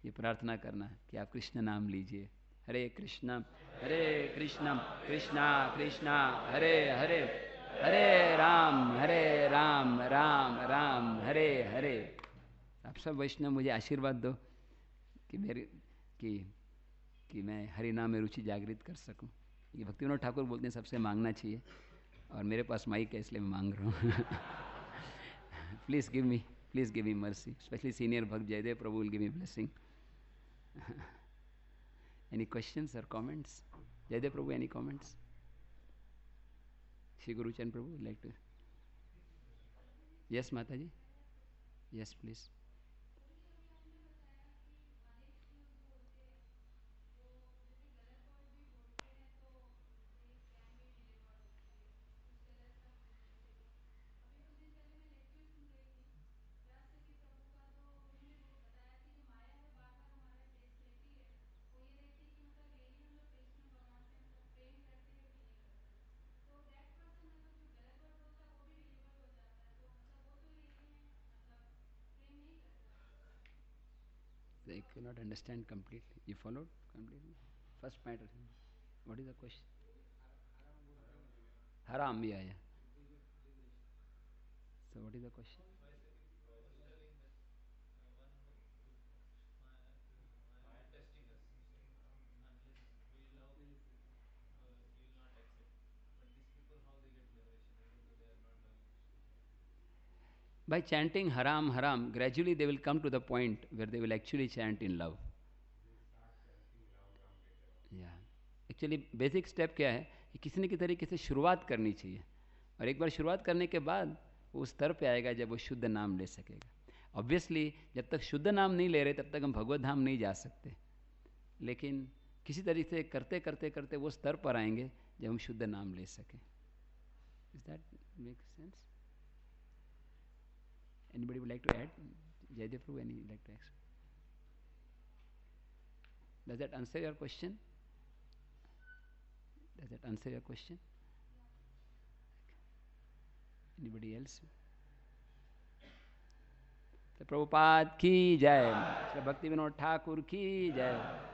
A: ये प्रार्थना करना कि आप कृष्ण नाम लीजिए। हरे कृष्णा हरे कृष्णा कृष्णा कृष्णा हरे हरे, हरे राम हरे राम राम राम हरे हरे। आप सब वैष्णव मुझे आशीर्वाद दो कि मेरे कि कि मैं हरि नाम में रुचि जागृत कर सकूं। ये भक्तिविनोद ठाकुर बोलते हैं सबसे मांगना चाहिए, और मेरे पास माइक है इसलिए मैं मांग रहा हूँ। Please give me please give me mercy, specially senior भक्त Jayadev Prabhu will give me blessing. Any questions or comments? Jaydev Prabhu, any comments? Shri Guru Chan Prabhu would like to. Yes, Mataji? Yes, please. They could not understand completely. You followed completely? First matter. What is the question? Haram, yeah, yeah. So what is the question? By chanting haram, haram, gradually they will come to the point where they will actually chant in love. Yeah. Actually basic step क्या है कि किसी न किसी तरीके से शुरुआत करनी चाहिए, और एक बार शुरुआत करने के बाद वो उस स्तर पे आएगा जब वो शुद्ध नाम ले सकेगा। ऑब्वियसली जब तक शुद्ध नाम नहीं ले रहे तब तक हम भगवत धाम नहीं जा सकते, लेकिन किसी तरीके से करते करते करते वो स्तर पर आएंगे जब हम शुद्ध नाम ले सकें। Does that make sense? Anybody would like to add? Jaydev Prabhu, any like to ask? Does that answer your question? Does that answer your question? Anybody else? So Prabhupada ki jai, Shri Bhaktivinoda Thakur ki jai.